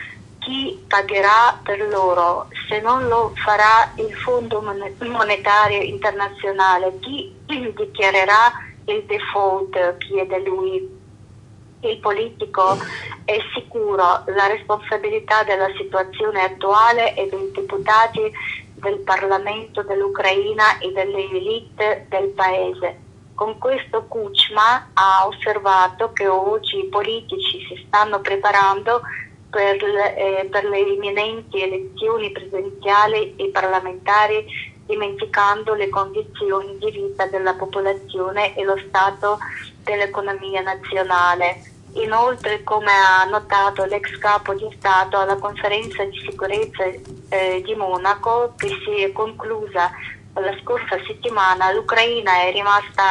Chi pagherà per loro? Se non lo farà il Fondo Monetario Internazionale, chi dichiarerà il default? Chiede lui. Il politico è sicuro, la responsabilità della situazione attuale è dei deputati del Parlamento dell'Ucraina e delle elite del paese. Con questo Kuchma ha osservato che oggi i politici si stanno preparando per le, eh, per le imminenti elezioni presidenziali e parlamentari, dimenticando le condizioni di vita della popolazione e lo stato dell'economia nazionale. Inoltre, come ha notato l'ex capo di Stato alla conferenza di sicurezza eh, di Monaco, che si è conclusa la scorsa settimana, l'Ucraina è rimasta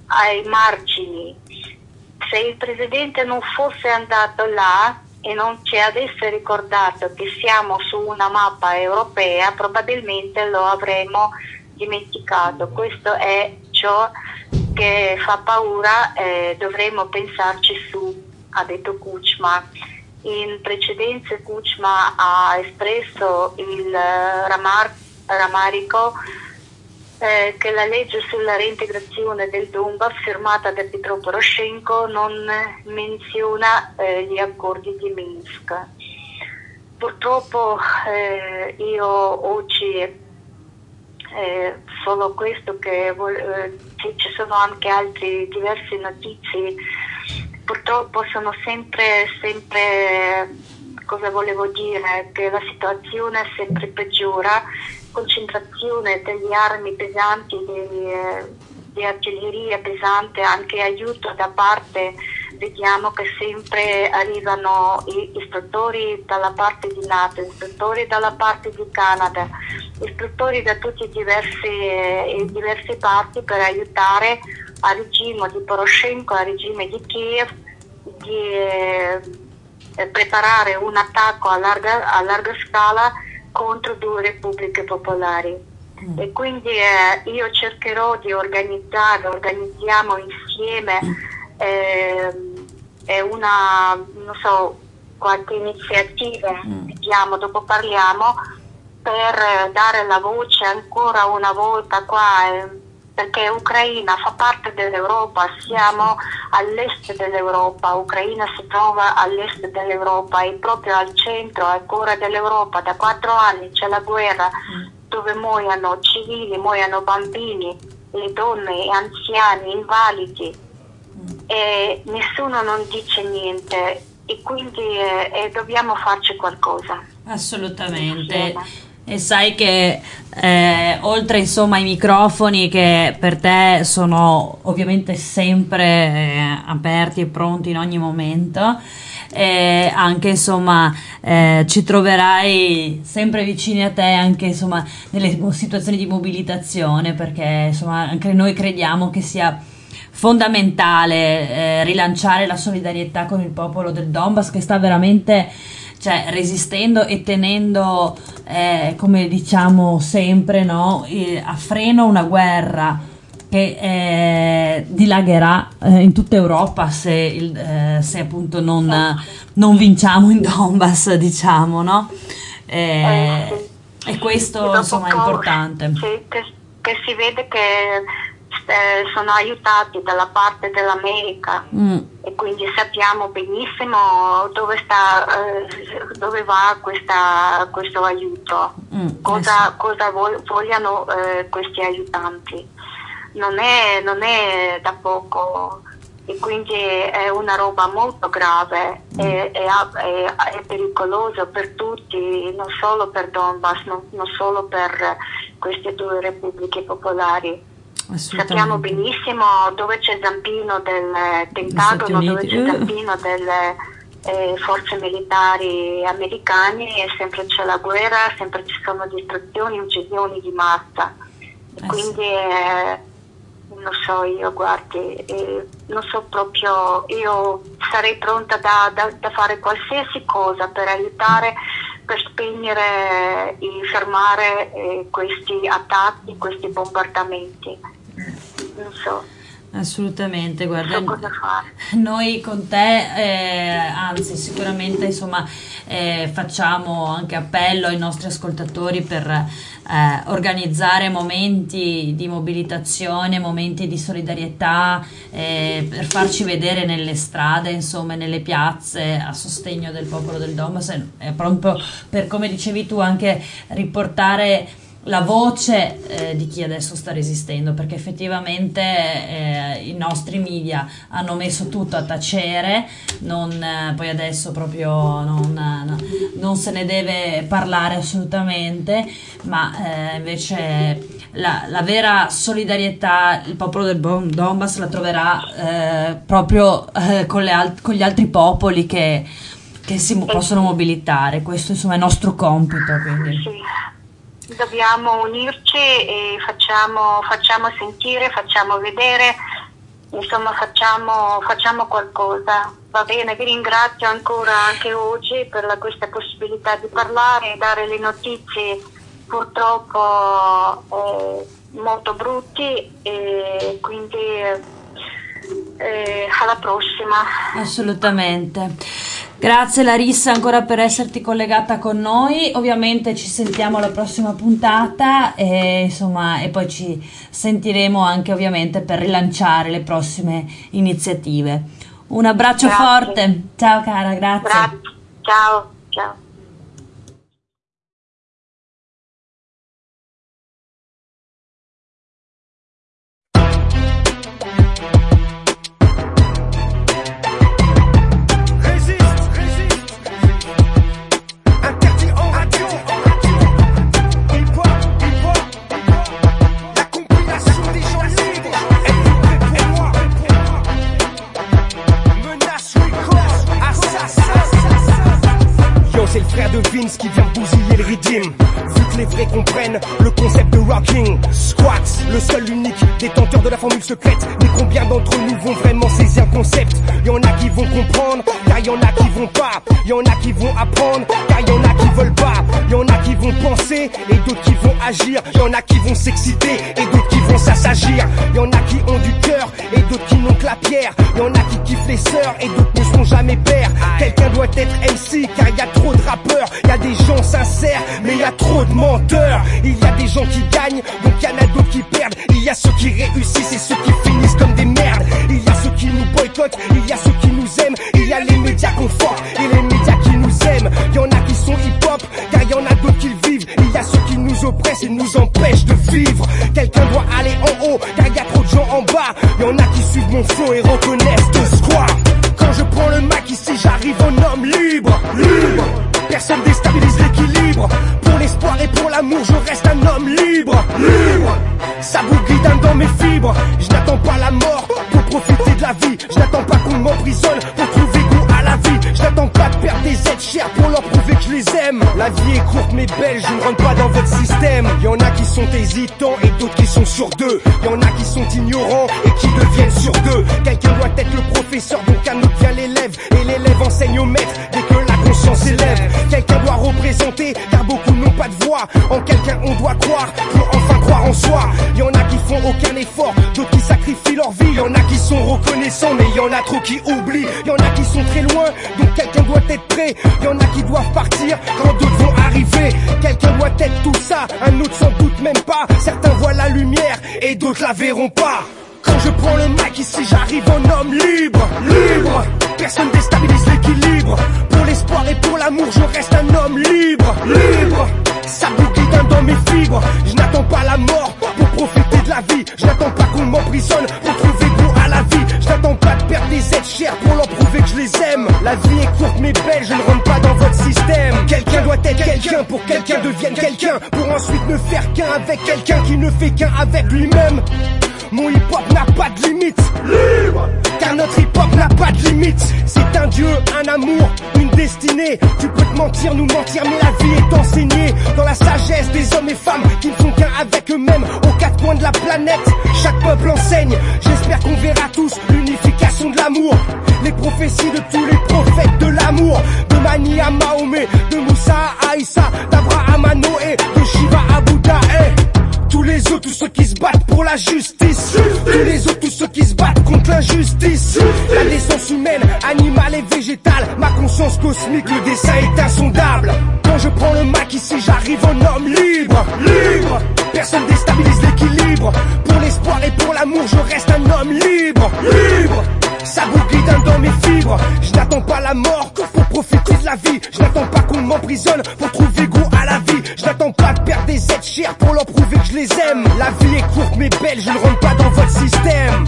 ai margini. Se il presidente non fosse andato là e non ci avesse ricordato che siamo su una mappa europea, probabilmente lo avremmo dimenticato. Questo è ciò che fa paura, eh, dovremmo pensarci su, ha detto Kučma. In precedenza Kučma ha espresso il ramar- rammarico eh, che la legge sulla reintegrazione del Donbass firmata da Petro Poroshenko non menziona eh, gli accordi di Minsk. Purtroppo eh, io oggi eh, solo questo che vol- eh, ci sono anche altre diverse notizie, purtroppo sono sempre sempre cosa volevo dire, che la situazione sempre peggiora, concentrazione degli armi pesanti, di, di artiglieria pesante, anche aiuto da parte, vediamo che sempre arrivano i istruttori dalla parte di NATO, istruttori dalla parte di Canada, istruttori da tutti i diversi, i diversi parti per aiutare al regime di Poroshenko, al regime di Kiev, di eh, preparare un attacco a larga, a larga scala contro due repubbliche popolari. Mm. E quindi eh, io cercherò di organizzare, organizziamo insieme eh, una, non so, qualche iniziativa, mm. vediamo, dopo parliamo, per dare la voce ancora una volta qua, eh, perché Ucraina fa parte dell'Europa, siamo all'est dell'Europa, Ucraina si trova all'est dell'Europa e proprio al centro ancora dell'Europa. Da quattro anni c'è la guerra dove muoiono civili, muoiono bambini, le donne, anziani, invalidi e nessuno non dice niente e quindi eh, eh, dobbiamo farci qualcosa. Assolutamente. Insieme. E sai che eh, oltre insomma ai microfoni che per te sono ovviamente sempre eh, aperti e pronti in ogni momento, eh, anche insomma eh, ci troverai sempre vicini a te anche insomma nelle situazioni di mobilitazione, perché insomma anche noi crediamo che sia fondamentale eh, rilanciare la solidarietà con il popolo del Donbass, che sta veramente, cioè, resistendo e tenendo, eh, come diciamo sempre, no, eh, a freno una guerra che eh, dilagherà eh, in tutta Europa se, il, eh, se appunto non, non vinciamo in Donbass, diciamo, no? Eh, e questo insomma è importante. Sì, che, che si vede che eh, sono aiutati dalla parte dell'America. Mm. E quindi sappiamo benissimo dove sta, eh, dove va questa, questo aiuto, mm, cosa, eh sì. cosa vogliono eh, questi aiutanti. Non è, non è da poco e quindi è una roba molto grave, mm. è, è, è, è pericoloso per tutti, non solo per Donbass, non, non solo per queste due repubbliche popolari. Sappiamo benissimo dove c'è zampino del Pentagono, dove c'è zampino delle eh, forze militari americane e sempre c'è la guerra, sempre ci sono distruzioni, uccisioni di massa. E quindi eh, non so, io guardi, eh, non so proprio, io sarei pronta da, da, da fare qualsiasi cosa per aiutare, per spegnere e fermare eh, questi attacchi, questi bombardamenti. Non so. Assolutamente, guarda, non so cosa fare. Noi con te, eh, anzi sicuramente insomma eh, facciamo anche appello ai nostri ascoltatori per eh, organizzare momenti di mobilitazione, momenti di solidarietà, eh, per farci vedere nelle strade, insomma nelle piazze a sostegno del popolo del Donbass, è proprio per, come dicevi tu, anche riportare la voce eh, di chi adesso sta resistendo, perché effettivamente eh, i nostri media hanno messo tutto a tacere, non, eh, poi adesso proprio non, no, non se ne deve parlare assolutamente, ma eh, invece la, la vera solidarietà il popolo del Donbass la troverà eh, proprio eh, con, le al- con gli altri popoli che, che si mo- possono mobilitare. Questo insomma è il nostro compito, quindi. Sì. Dobbiamo unirci e facciamo, facciamo sentire, facciamo vedere insomma facciamo, facciamo qualcosa. Va bene, vi ringrazio ancora anche oggi per la, questa possibilità di parlare e dare le notizie purtroppo eh, molto brutti, e quindi eh, alla prossima. Assolutamente. Grazie Larissa ancora per esserti collegata con noi. Ovviamente ci sentiamo alla prossima puntata e, insomma, e poi ci sentiremo anche ovviamente per rilanciare le prossime iniziative. Un abbraccio Grazie. forte. Ciao cara, grazie. Grazie. Ciao, ciao. C'est le frère de Vince qui vient bousiller le rythme. Vu que les vrais comprennent le concept de rocking. Squax, le seul unique détenteur de la formule secrète. Mais combien d'entre nous vont vraiment saisir un concept? Y'en a qui vont comprendre, car y'en a qui vont pas. Y'en a qui vont apprendre, car y'en a qui veulent pas. Y'en a qui vont penser, et d'autres qui vont agir. Y'en a qui vont s'exciter, et d'autres qui vont s'assagir. Y'en a qui ont du cœur, et d'autres qui n'ont que la pierre. Y'en a qui kiffent les sœurs, et d'autres ne seront jamais pères. Quelqu'un doit être M C, car y a trop de rappeurs. Il y a des gens sincères, mais il y a trop de menteurs. Il y a des gens qui gagnent, donc il y en a d'autres qui perdent. Il y a ceux qui réussissent et ceux qui finissent comme des merdes. Il y a ceux qui nous boycottent, il y a ceux qui nous aiment. Il y a les médias conforts et les médias qui nous aiment. Il y en a qui sont hip-hop, car il y en a d'autres qui le vivent. Il y a ceux qui nous oppressent et nous empêchent de vivre. Quelqu'un doit aller en haut, car il y a trop de gens en bas. Il y en a qui suivent mon flow et reconnaissent de squat. Quand je prends le mic ici, j'arrive en homme libre, libre. Personne déstabilise l'équilibre. Pour l'espoir et pour l'amour, je reste un homme libre, libre. Ça bouge dans mes fibres. Je n'attends pas la mort pour profiter de la vie. Je n'attends pas qu'on m'emprisonne pour trouver goût à la vie. Je n'attends pas de perdre des êtres chers pour leur prouver que je les aime. La vie est courte mais belle, je ne rentre pas dans votre système. Y'en a qui sont hésitants et d'autres qui sont sur deux. Y'en a qui sont ignorants et qui deviennent sur deux. Quelqu'un doit être le professeur, donc un autre vient l'élève. Et l'élève enseigne au maître dès que la conscience élève. Quelqu'un doit représenter, car beaucoup n'ont pas de voix. En quelqu'un on doit croire, pour enfin croire en soi. Y'en a qui font aucun effort, d'autres qui sacrifient leur vie. Y'en a qui sont reconnaissants, mais y'en a trop qui oublient. Y'en a qui sont très loin, donc quelqu'un doit être prêt. Y'en a qui doivent partir, quand d'autres vont arriver. Quelqu'un doit être tout ça, un autre sans doute même pas. Certains voient la lumière, et d'autres la verront pas. Quand je prends le mic ici, j'arrive en homme libre, libre. Personne déstabilise l'équilibre. Pour l'espoir et pour l'amour, je reste un homme libre, libre. Ça bouge dans mes fibres. Je n'attends pas la mort pour profiter de la vie. Je n'attends pas qu'on m'emprisonne pour trouver goût à la vie. Je n'attends pas de perdre des êtres chers pour leur prouver que je les aime. La vie est courte mais belle, je ne rentre pas dans votre système. Quelqu'un doit être quelqu'un pour que quelqu'un devienne quelqu'un. Pour ensuite ne faire qu'un avec quelqu'un qui ne fait qu'un avec lui-même. Mon hip-hop n'a pas de limite, libre. Car notre hip-hop n'a pas de limite. C'est un dieu, un amour, une destinée. Tu peux te mentir, nous mentir, mais la vie est enseignée dans la sagesse des hommes et femmes qui ne font qu'un avec eux-mêmes. Aux quatre coins de la planète, chaque peuple enseigne. J'espère qu'on verra tous l'unification de l'amour. Les prophéties de tous les prophètes de l'amour. De Mani à Mahomet, de Moussa à Issa, d'Abraham à Noé, de Shiva à Bouddha. Hey. Tous les autres, tous ceux qui se battent pour la justice. Justice. Tous les autres, tous ceux qui se battent contre l'injustice. La naissance humaine, animale et végétale. Ma conscience cosmique, le dessin est insondable. Quand je prends le mic ici, j'arrive en homme libre, libre. Personne déstabilise l'équilibre. Pour l'espoir et pour l'amour, je reste un homme libre, libre. Ça boucle dans mes fibres. Je n'attends pas la mort pour profiter de la vie. Je n'attends pas qu'on m'emprisonne pour trouver goût à la vie. Je n'attends pas de perdre des êtres chers pour leur prouver que je les aime. La vie est courte mais belle, je ne rentre pas dans votre système.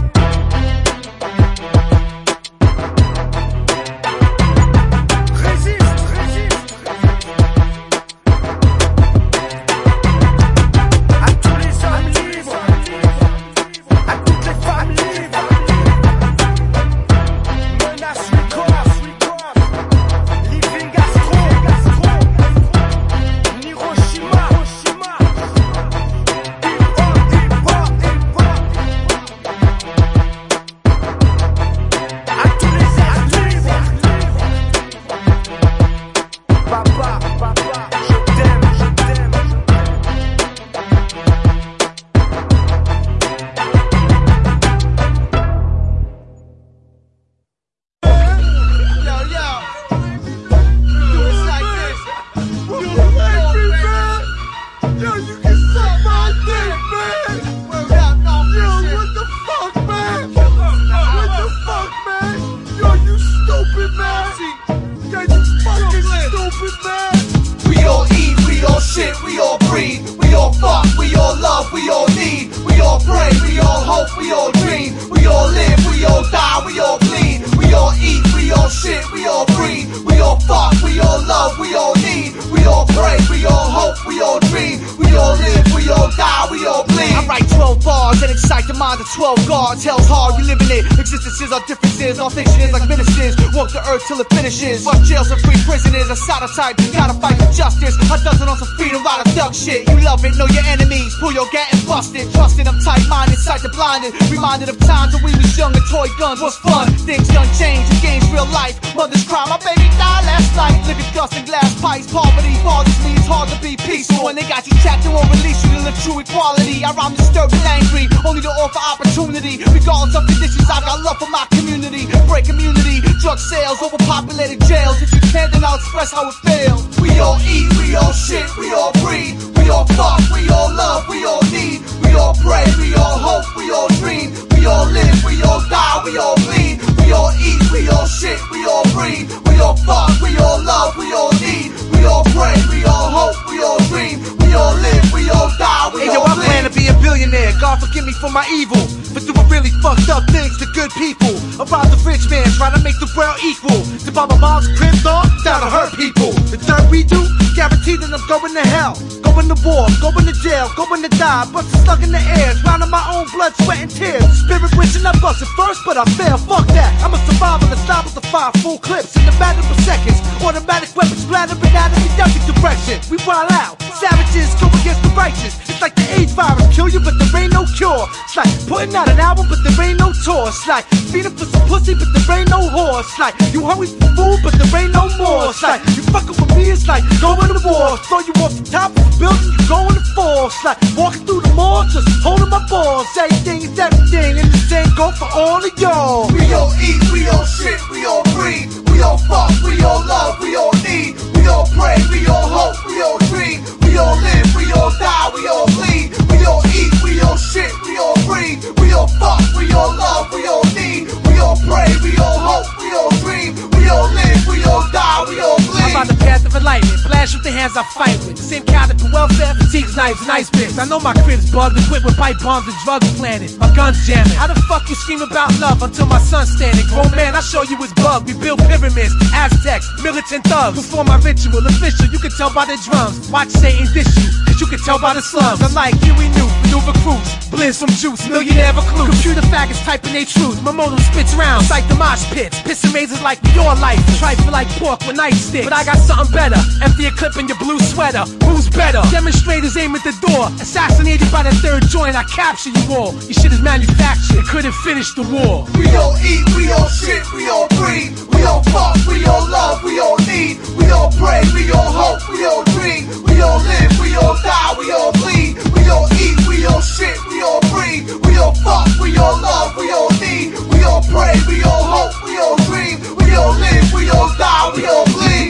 breathe. We all fuck, we all love, we all need. We all pray, we all hope, we all dream. We all live, we all die, we all bleed. We all eat, we all shit, we all breathe. We all fuck, we all love, we all need. We all pray, we all hope, we all dream. We all live, we all die, we all bleed. I write twelve bars and excite the mind of twelve guards. Hell's hard, we living it. Existences are differences. All fiction is like ministers. Walk the earth till it finishes. Fuck jails and free prisoners. A side of type, gotta fight for justice. A dozen on some freedom, lot of duck shit. You love it, know your enemies. Pull your gat and bust it. Trusted, I'm tight-minded, sight to blinded. Reminded of times when we was young and toy guns was fun. Things done change, the game's real life. Mothers cry, my baby died last night. Living dust and glass pipes. Poverty bothers me, it's hard to be peaceful. When they got you trapped, they won't release you to live true equality. I rhyme disturbed and angry, only to offer opportunity. Regardless of conditions, I got love for my community. Break immunity, drug sales, overpopulated jails. If you can't, then I'll express how it feels. We all eat, we all shit, we all breathe. We all fuck, we all love, we all need. We all pray, we all hope, we all dream. We all live, we all die, we all bleed. We all eat, we all shit, we all breathe. We all fuck, we all love, we all need. We all pray, we all hope, we all dream. We all live, we all die, we hey, all yo, I bleed. plan to be a billionaire. God forgive me for my evil, for doing really fucked up things to good people. About the rich man trying to make the world equal. To buy my mom's crib, dog, that'll hurt people. The dirt we do, guaranteed that I'm going to hell. Going to war, going to jail, going to die. Bustin' stuck in the air, drowning my own blood, sweat and tears. Spirit wishing I busted first, but I failed. Fuck that. I'm a survivor that's liable to fire full clips in the matter of seconds. Automatic weapons splattering out in every direction. We wild out. Savages go against the righteous. It's like the AIDS virus kill you, but there ain't no cure. It's like putting out an album, but there ain't no tour. It's like feeding for some pussy, but there ain't no horse. It's like you hungry for food, but there ain't no more. It's like you fucking with me, it's like going to war. Throw you off the top of the building, you going to fall. It's like walking through the mall, just holding my balls. Everything is everything, and the same go for all of y'all. We all eat, we all shit, we all breathe. We all fuck, we all love, we all need. We all pray, we all hope, we all dream. We all live, we all die, we all bleed. We all eat, we all shit, we all breathe. We all fuck, we all love, we all need. We all pray, we all hope, we all dream. We all live, we all die, we all bleed. I'm on the path of enlightenment, blast with the hands I fight with. The same kind of welfare, fatigues, knives, and ice picks. I know my crib's bugged, equipped with pipe bombs and drugs planted. My gun's jamming. How the fuck you scream about love until my son's standing? Grown man, I show you his bug. We build pyramids, Aztecs, militant thugs. Perform my ritual, official, you can tell by the drums. Watch Satan dish you, cause you can tell by the slums. I'm like Huey New, maneuver crews, blizz from juice, millionaire recluse. Computer faggots typing they truth, my modem spits rounds like the mosh pits. Pissing razors like your life, trifle like pork with nightsticks. But I got something better, empty a clip in your blue sweater. Who's better? Demonstrators aim at the door, assassinated by the third joint. I capture you all. Your shit is manufactured, couldn't finish the war. We all eat, we all shit, we all breathe. We all fuck, we all love, we all need. We all pray, we all hope, we all dream. We all live, we all die, we all bleed. We all eat, we all shit, we all breathe. We all fuck, we all love, we all need. We all pray, we all hope, we all dream. We all live, we all die, we all bleed.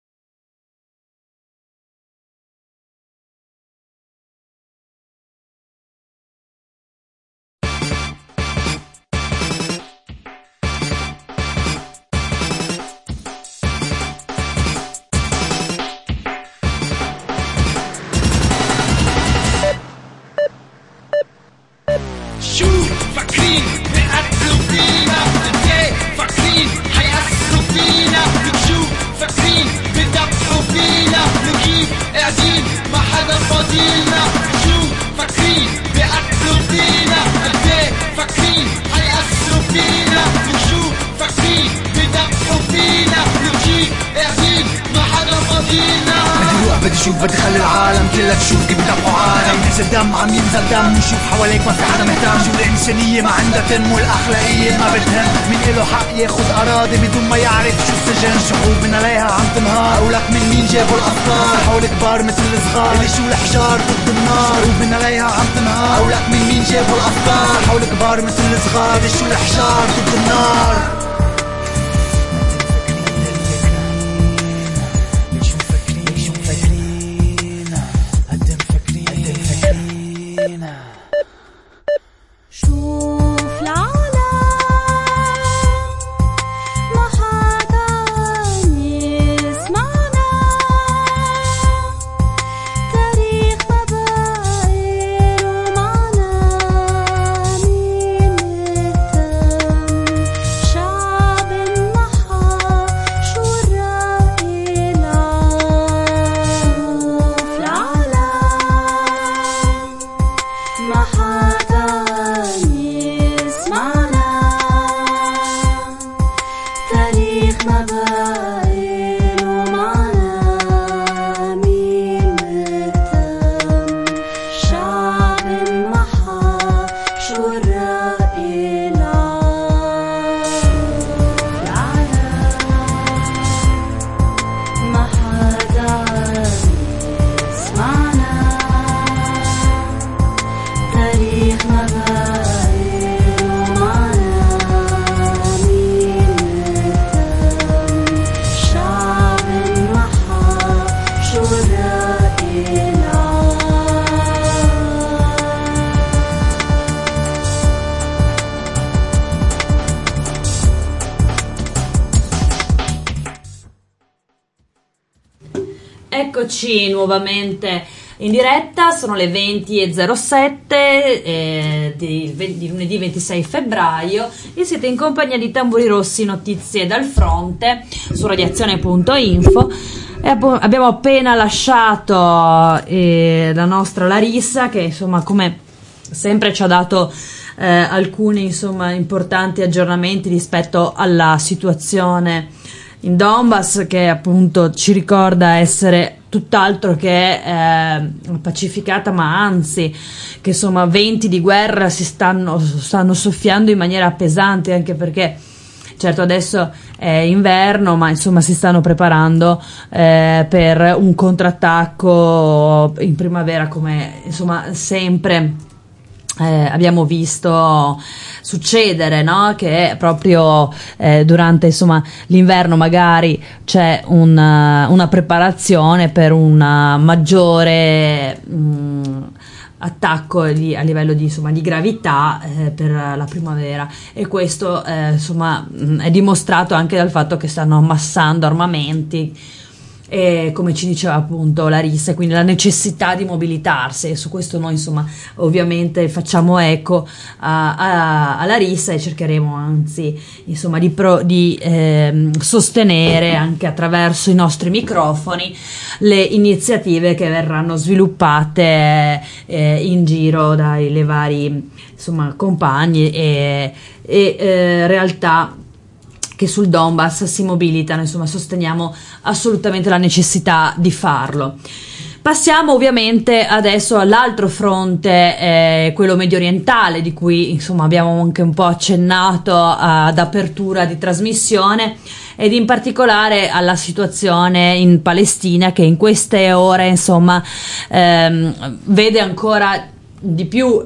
فاكرين بيقتلوا فينا ازاي فاكرين هيأثروا فينا بنشوف فاكرين بيدبحوا فينا نجيب قاعدين ما حدا فاضيلنا بنشوف فاكرين بيقتلوا فينا ازاي فاكرين هيأثروا فينا بنشوف فاكرين بيدبحوا فينا نجيب قاعدين ما حدا فاضيلنا. بدي روح بدي شوف بدي خلي العالم كلها تشوف كيف بيدبحوا عالم. ينزل دم عم ينزل دم وشوف حواليك ما في حدا مهتم. شو الإنسانية ما عندها تنمو الأخلاقية ما بتهم. مين إله حق ياخد أراضي بدون ما يعرف شو السجن. شعوب من عليها عم تنهار. أولك من مين جابوا الأفكار. حول كبار مثل الصغار اللي شو الحجار ضد النار. شعوب من عليها عم تنهار. أولك من مين جابوا الأفكار. حول كبار مثل الصغار اللي شو الحجار ضد النار. تاريخنا Eccoci nuovamente in diretta, sono le venti e zero sette eh, di, di lunedì ventisei febbraio e siete in compagnia di Tamburi Rossi, notizie dal fronte su radiazione punto info. E abbiamo appena lasciato eh, la nostra Larissa, che insomma come sempre ci ha dato eh, alcuni insomma importanti aggiornamenti rispetto alla situazione in Donbass, che appunto ci ricorda essere tutt'altro che eh, pacificata, ma anzi che insomma venti di guerra si stanno, stanno soffiando in maniera pesante, anche perché certo adesso è inverno, ma insomma si stanno preparando eh, per un contrattacco in primavera, come insomma sempre Eh, abbiamo visto succedere, no? Che proprio eh, durante insomma l'inverno magari c'è una, una preparazione per un maggiore mh, attacco di, a livello di, insomma, di gravità eh, per la primavera, e questo eh, insomma mh, è dimostrato anche dal fatto che stanno ammassando armamenti, e come ci diceva appunto Larissa, quindi la necessità di mobilitarsi, e su questo noi insomma ovviamente facciamo eco a, a, a Larissa, e cercheremo anzi insomma di, pro, di eh, sostenere anche attraverso i nostri microfoni le iniziative che verranno sviluppate eh, in giro dai le vari insomma compagni e, e eh, realtà che sul Donbass si mobilitano. Insomma, sosteniamo assolutamente la necessità di farlo. Passiamo ovviamente adesso all'altro fronte, eh, quello medio orientale, di cui insomma abbiamo anche un po' accennato ad apertura di trasmissione, ed in particolare alla situazione in Palestina, che in queste ore insomma ehm, vede ancora di più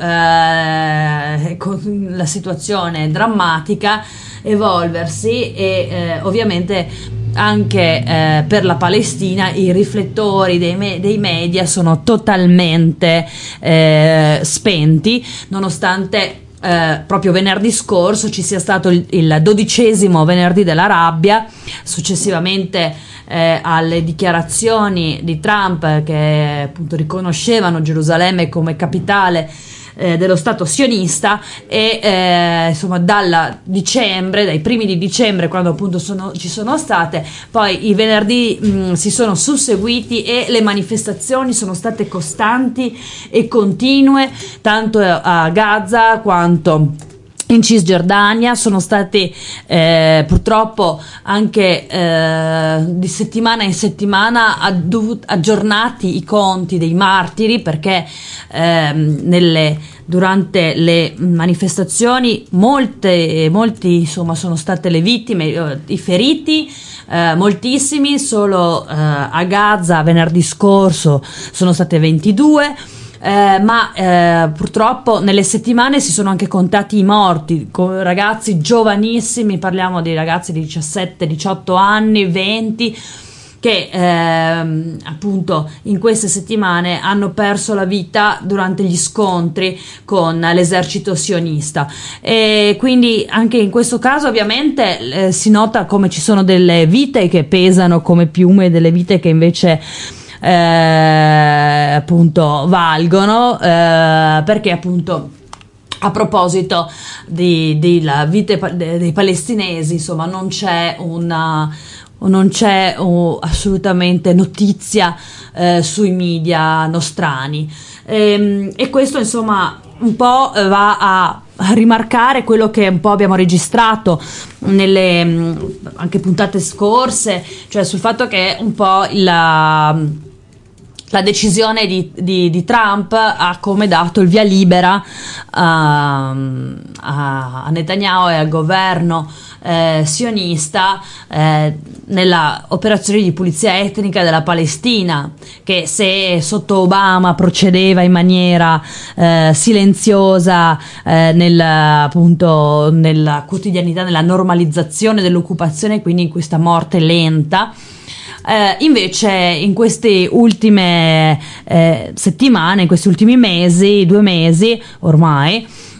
eh, con la situazione drammatica evolversi, e eh, ovviamente anche eh, per la Palestina i riflettori dei, me- dei media sono totalmente eh, spenti, nonostante eh, proprio venerdì scorso ci sia stato il, il dodicesimo venerdì della rabbia, successivamente Eh, alle dichiarazioni di Trump, che appunto riconoscevano Gerusalemme come capitale eh, dello Stato sionista, e eh, insomma dalla dicembre, dai primi di dicembre, quando appunto sono, ci sono state, poi i venerdì mh, si sono susseguiti e le manifestazioni sono state costanti e continue, tanto a Gaza quanto in Cisgiordania. Sono stati eh, purtroppo anche eh, di settimana in settimana aggiornati i conti dei martiri, perché eh, nelle, durante le manifestazioni molte, molti insomma sono state le vittime, eh, i feriti eh, moltissimi. Solo eh, a Gaza venerdì scorso sono state ventidue. Eh, ma eh, purtroppo nelle settimane si sono anche contati i morti, con ragazzi giovanissimi, parliamo di ragazzi di diciassette diciotto anni, venti, che eh, appunto in queste settimane hanno perso la vita durante gli scontri con l'esercito sionista. E quindi anche in questo caso ovviamente eh, si nota come ci sono delle vite che pesano come piume, delle vite che invece Eh, appunto valgono, eh, perché appunto a proposito di, di la vita dei palestinesi insomma non c'è una non c'è uh, assolutamente notizia eh, sui media nostrani, e, e questo insomma un po' va a a rimarcare quello che un po' abbiamo registrato nelle anche puntate scorse, cioè sul fatto che un po' la la decisione di, di, di Trump ha come dato il via libera a, a Netanyahu e al governo eh, sionista eh, nella operazione di pulizia etnica della Palestina, che se sotto Obama procedeva in maniera eh, silenziosa eh, nel, appunto nella quotidianità, nella normalizzazione dell'occupazione, quindi in questa morte lenta. Eh, invece in queste ultime eh, settimane, in questi ultimi mesi, due mesi ormai,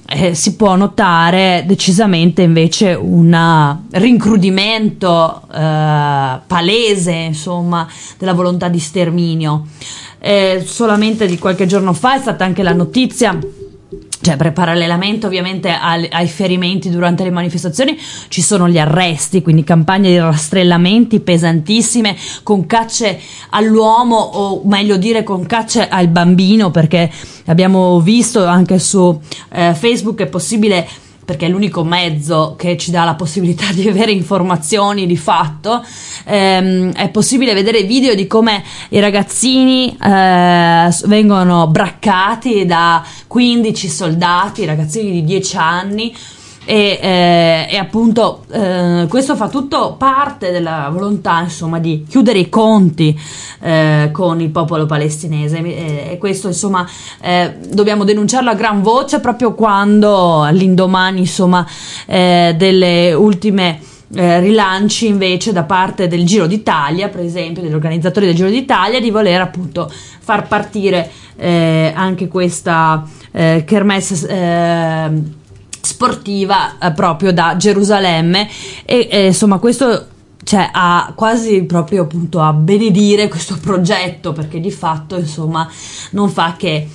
eh, si può notare decisamente invece un rincrudimento eh, palese, insomma, della volontà di sterminio. Eh, solamente di qualche giorno fa è stata anche la notizia, cioè parallelamente ovviamente ai, ai ferimenti durante le manifestazioni ci sono gli arresti, quindi campagne di rastrellamenti pesantissime con cacce all'uomo, o meglio dire con cacce al bambino, perché abbiamo visto anche su eh, Facebook è possibile, perché è l'unico mezzo che ci dà la possibilità di avere informazioni di fatto, ehm, è possibile vedere video di come i ragazzini eh, vengono braccati da quindici soldati, ragazzini di dieci anni, e, eh, e appunto eh, questo fa tutto parte della volontà, insomma, di chiudere i conti eh, con il popolo palestinese, e, e questo, insomma, eh, dobbiamo denunciarlo a gran voce proprio quando all'indomani, insomma, eh, delle ultime Eh, rilanci invece da parte del Giro d'Italia, per esempio degli organizzatori del Giro d'Italia, di voler appunto far partire eh, anche questa eh, kermesse eh, sportiva eh, proprio da Gerusalemme, e eh, insomma questo, cioè, a quasi proprio appunto a benedire questo progetto, perché di fatto, insomma, non fa che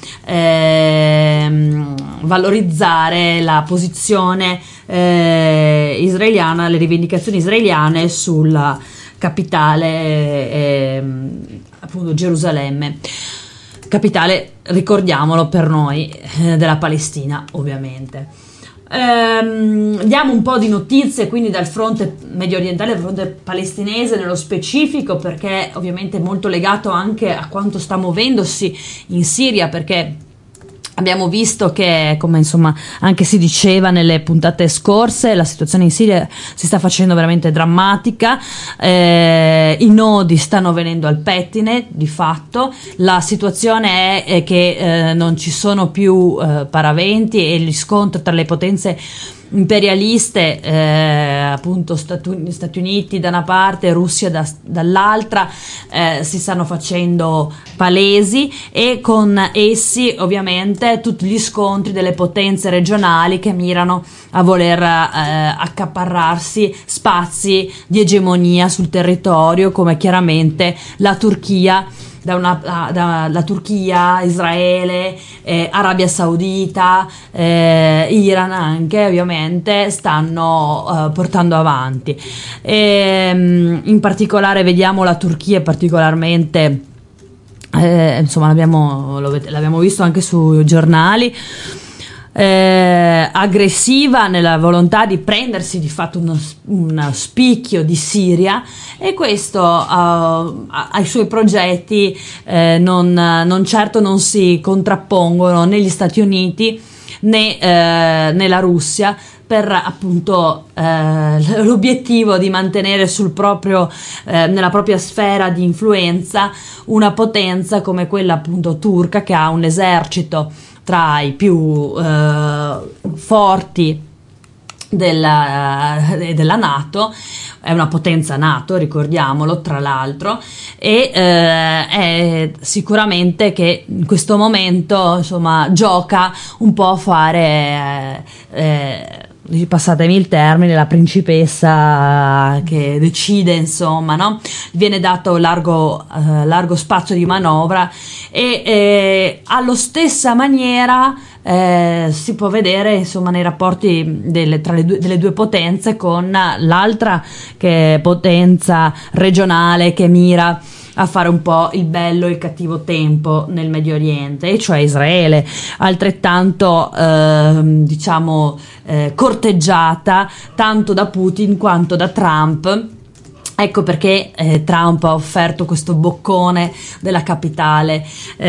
ehm, valorizzare la posizione eh, israeliana, le rivendicazioni israeliane sulla capitale, ehm, appunto Gerusalemme, capitale, ricordiamolo, per noi eh, della Palestina, ovviamente. Ehm, diamo un po' di notizie quindi dal fronte medio orientale, dal fronte palestinese nello specifico, perché ovviamente è molto legato anche a quanto sta muovendosi in Siria, perché abbiamo visto che, come insomma anche si diceva nelle puntate scorse, la situazione in Siria si sta facendo veramente drammatica, eh, i nodi stanno venendo al pettine di fatto, la situazione è, è che eh, non ci sono più eh, paraventi, e gli scontri tra le potenze imperialiste, eh, appunto Stati, Stati Uniti da una parte, Russia da, dall'altra, eh, si stanno facendo palesi, e con essi ovviamente tutti gli scontri delle potenze regionali che mirano a voler eh, accaparrarsi spazi di egemonia sul territorio, come chiaramente la Turchia, da una, da, da Turchia, Israele, eh, Arabia Saudita, eh, Iran anche, ovviamente stanno eh, portando avanti. E, in particolare vediamo la Turchia particolarmente, eh, insomma l'abbiamo, l'abbiamo visto anche sui giornali, Eh, aggressiva nella volontà di prendersi di fatto uno, uno spicchio di Siria, e questo uh, ai suoi progetti eh, non, non certo non si contrappongono né gli Stati Uniti né, eh, né la Russia, per appunto eh, l'obiettivo di mantenere sul proprio, eh, nella propria sfera di influenza una potenza come quella appunto turca, che ha un esercito tra i più eh, forti della, della NATO, è una potenza NATO, ricordiamolo, tra l'altro, e eh, è sicuramente che in questo momento, insomma, gioca un po' a fare eh, eh, passatemi il termine, la principessa che decide, insomma, no? Viene dato largo, eh, largo spazio di manovra, e eh, allo stessa maniera eh, si può vedere, insomma, nei rapporti delle, tra le due, delle due potenze, con l'altra che è potenza regionale che mira a fare un po' il bello e il cattivo tempo nel Medio Oriente, e cioè Israele, altrettanto eh, diciamo eh, corteggiata tanto da Putin quanto da Trump. Ecco perché eh, Trump ha offerto questo boccone della capitale,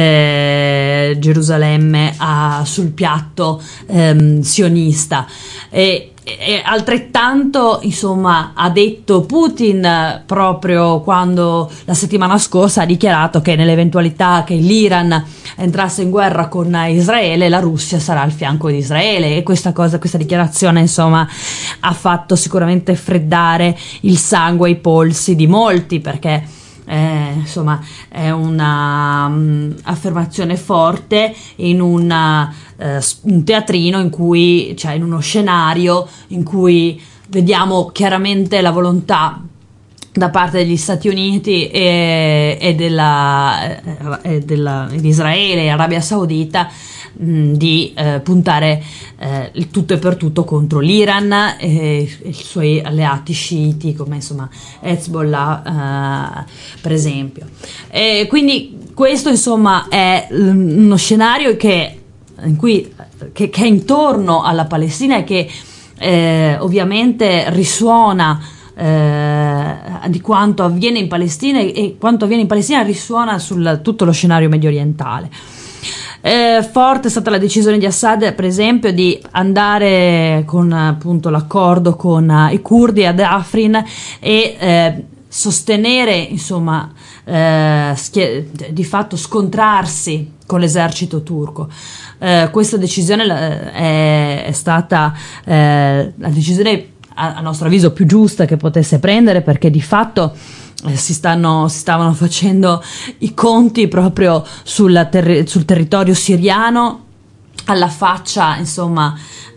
eh, Gerusalemme, a, sul piatto ehm, sionista. E, e altrettanto, insomma, ha detto Putin proprio quando la settimana scorsa ha dichiarato che nell'eventualità che l'Iran entrasse in guerra con Israele, la Russia sarà al fianco di Israele, e questa cosa, questa dichiarazione, insomma, ha fatto sicuramente freddare il sangue ai polsi di molti, perché eh, insomma è una um, affermazione forte in una, uh, un teatrino in cui, cioè in uno scenario in cui vediamo chiaramente la volontà da parte degli Stati Uniti e, e, della, e, della, e di Israele e Arabia Saudita mh, di eh, puntare eh, il tutto e per tutto contro l'Iran e, e i suoi alleati sciiti come insomma Hezbollah eh, per esempio. E quindi questo insomma è uno scenario che, in cui, che, che è intorno alla Palestina e che eh, ovviamente risuona Eh, di quanto avviene in Palestina e quanto avviene in Palestina risuona su tutto lo scenario medio orientale. Eh, forte è stata la decisione di Assad, per esempio, di andare con appunto l'accordo con uh, i curdi ad Afrin e eh, sostenere, insomma, eh, schie- di fatto scontrarsi con l'esercito turco. Eh, questa decisione è, è stata eh, la decisione a nostro avviso più giusta che potesse prendere, perché di fatto eh, si, stanno, si stavano facendo i conti proprio sul, terri- sul territorio siriano, alla faccia insomma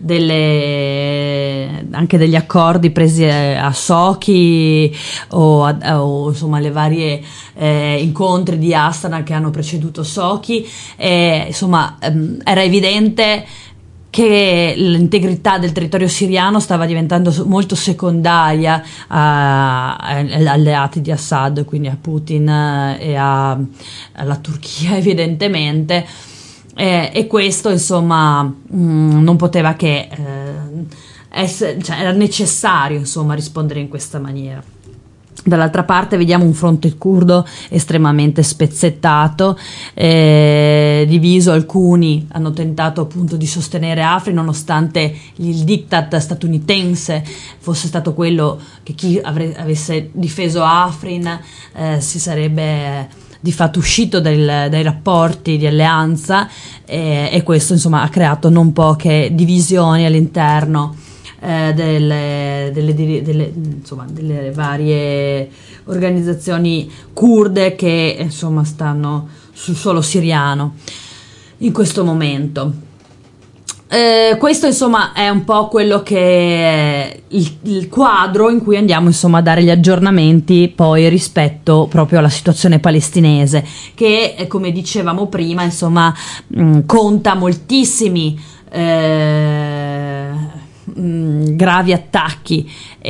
delle, anche degli accordi presi a Sochi o, a, o insomma le varie eh, incontri di Astana che hanno preceduto Sochi, e insomma ehm, era evidente che l'integrità del territorio siriano stava diventando molto secondaria a, a, agli alleati di Assad, quindi a Putin e a, alla Turchia evidentemente, e, e questo insomma mh, non poteva che eh, essere, cioè era necessario insomma rispondere in questa maniera. Dall'altra parte vediamo un fronte curdo estremamente spezzettato, eh, diviso. Alcuni hanno tentato appunto di sostenere Afrin nonostante il diktat statunitense fosse stato quello che chi avre- avesse difeso Afrin eh, si sarebbe di fatto uscito dal, dai rapporti di alleanza, eh, e questo insomma ha creato non poche divisioni all'interno Eh, delle, delle, delle, insomma, delle varie organizzazioni kurde che insomma stanno sul suolo siriano in questo momento. Eh, questo insomma è un po' quello che è il, il quadro in cui andiamo insomma a dare gli aggiornamenti poi rispetto proprio alla situazione palestinese, che come dicevamo prima insomma mh, conta moltissimi eh, gravi attacchi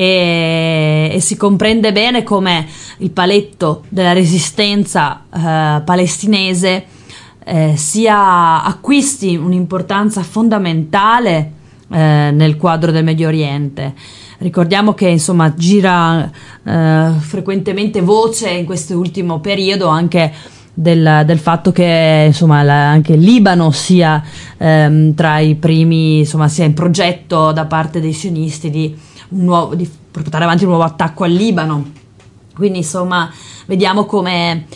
e, e si comprende bene come il paletto della resistenza eh, palestinese eh, sia acquisti un'importanza fondamentale eh, nel quadro del Medio Oriente. Ricordiamo che insomma gira eh, frequentemente voce in questo ultimo periodo anche Del, del fatto che insomma la, anche il Libano sia ehm, tra i primi, insomma sia in progetto da parte dei sionisti di, un nuovo, di portare avanti un nuovo attacco al Libano. Quindi insomma vediamo come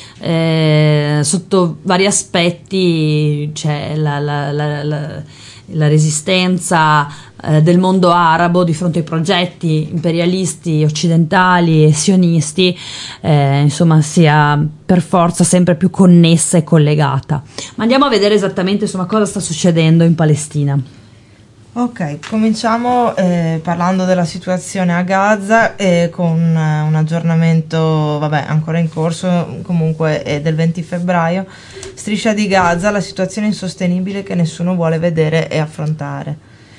eh, sotto vari aspetti c'è la, la, la, la, la resistenza eh, del mondo arabo di fronte ai progetti imperialisti occidentali e sionisti, eh, insomma sia per forza sempre più connessa e collegata. Ma andiamo a vedere esattamente insomma cosa sta succedendo in Palestina. Ok, cominciamo eh, parlando della situazione a Gaza eh, con eh, un aggiornamento, vabbè, ancora in corso, comunque è del venti febbraio. Striscia di Gaza, la situazione insostenibile che nessuno vuole vedere e affrontare.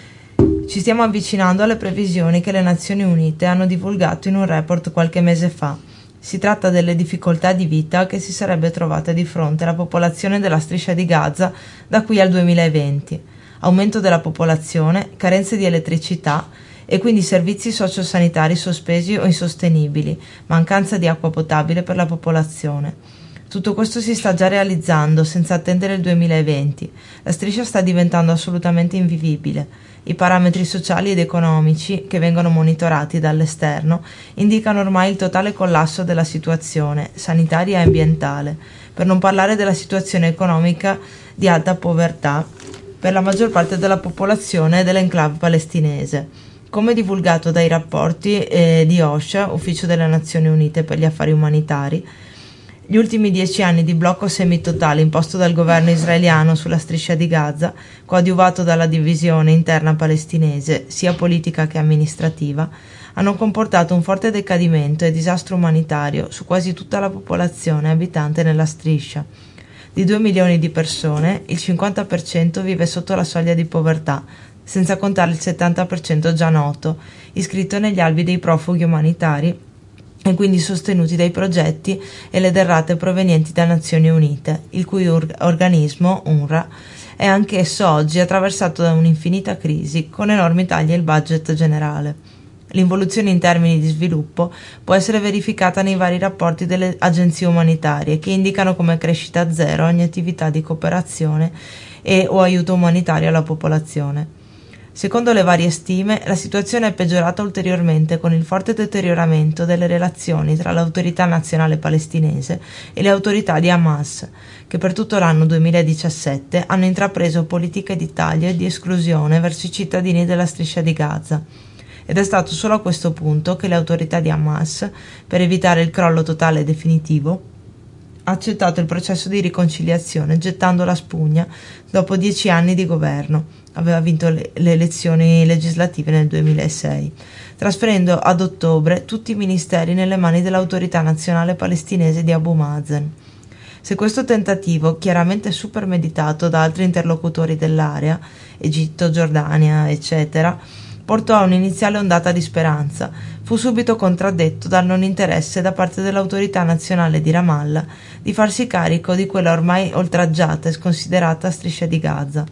Ci stiamo avvicinando alle previsioni che le Nazioni Unite hanno divulgato in un report qualche mese fa. Si tratta delle difficoltà di vita che si sarebbe trovata di fronte alla popolazione della Striscia di Gaza da qui al duemilaventi. Aumento della popolazione, carenze di elettricità e quindi servizi sociosanitari sospesi o insostenibili, mancanza di acqua potabile per la popolazione. Tutto questo si sta già realizzando senza attendere il duemilaventi. La striscia sta diventando assolutamente invivibile. I parametri sociali ed economici, che vengono monitorati dall'esterno, indicano ormai il totale collasso della situazione sanitaria e ambientale, per non parlare della situazione economica di alta povertà per la maggior parte della popolazione dell'enclave palestinese. Come divulgato dai rapporti eh, di OSHA, Ufficio delle Nazioni Unite per gli Affari Umanitari, Gli ultimi dieci anni di blocco semitotale imposto dal governo israeliano sulla striscia di Gaza, coadiuvato dalla divisione interna palestinese, sia politica che amministrativa, hanno comportato un forte decadimento e disastro umanitario su quasi tutta la popolazione abitante nella striscia. Di due milioni di persone, il cinquanta per cento vive sotto la soglia di povertà, senza contare il settanta per cento già noto, iscritto negli albi dei profughi umanitari e quindi sostenuti dai progetti e le derrate provenienti da Nazioni Unite, il cui or- organismo, UNRWA, è anch'esso oggi attraversato da un'infinita crisi, con enormi tagli al budget generale. L'involuzione in termini di sviluppo può essere verificata nei vari rapporti delle agenzie umanitarie, che indicano come crescita zero ogni attività di cooperazione e o aiuto umanitario alla popolazione. Secondo le varie stime, la situazione è peggiorata ulteriormente con il forte deterioramento delle relazioni tra l'autorità nazionale palestinese e le autorità di Hamas, che per tutto l'anno duemiladiciassette hanno intrapreso politiche di taglio e di esclusione verso i cittadini della striscia di Gaza. Ed è stato solo a questo punto che le autorità di Hamas, per evitare il crollo totale e definitivo, ha accettato il processo di riconciliazione gettando la spugna dopo dieci anni di governo. Aveva vinto le, le elezioni legislative nel duemilasei, trasferendo ad ottobre tutti i ministeri nelle mani dell'autorità nazionale palestinese di Abu Mazen. Se questo tentativo, chiaramente super meditato da altri interlocutori dell'area, Egitto, Giordania, eccetera, portò a un'iniziale ondata di speranza, fu subito contraddetto dal non interesse da parte dell'autorità nazionale di Ramallah di farsi carico di quella ormai oltraggiata e sconsiderata striscia di Gaza.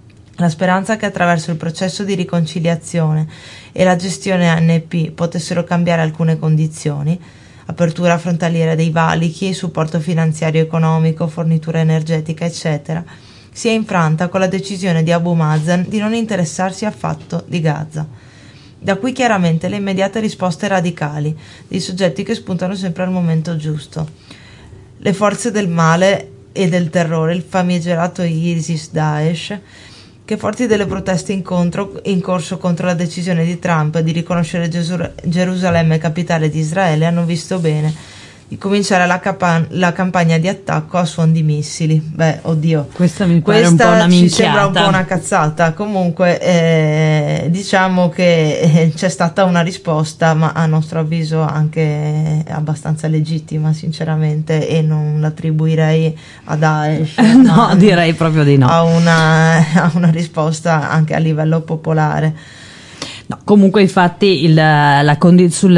La speranza che attraverso il processo di riconciliazione e la gestione A N P potessero cambiare alcune condizioni, apertura frontaliera dei valichi, supporto finanziario e economico, fornitura energetica, eccetera, si è infranta con la decisione di Abu Mazen di non interessarsi affatto di Gaza. Da qui chiaramente le immediate risposte radicali dei soggetti che spuntano sempre al momento giusto. Le forze del male e del terrore, il famigerato ISIS-Daesh, che forti delle proteste in, contro, in corso contro la decisione di Trump di riconoscere Gesur- Gerusalemme capitale di Israele, hanno visto bene di cominciare la, capa- la campagna di attacco a suon di missili. Beh, oddio, questa mi pare questa un po' una ci sembra un minchiata. po' una cazzata. Comunque eh, diciamo che eh, c'è stata una risposta, ma a nostro avviso anche abbastanza legittima, sinceramente, e non l'attribuirei a Daesh. No, direi proprio di no. A una, a una risposta anche a livello popolare. No, comunque infatti il, la, condi- sul,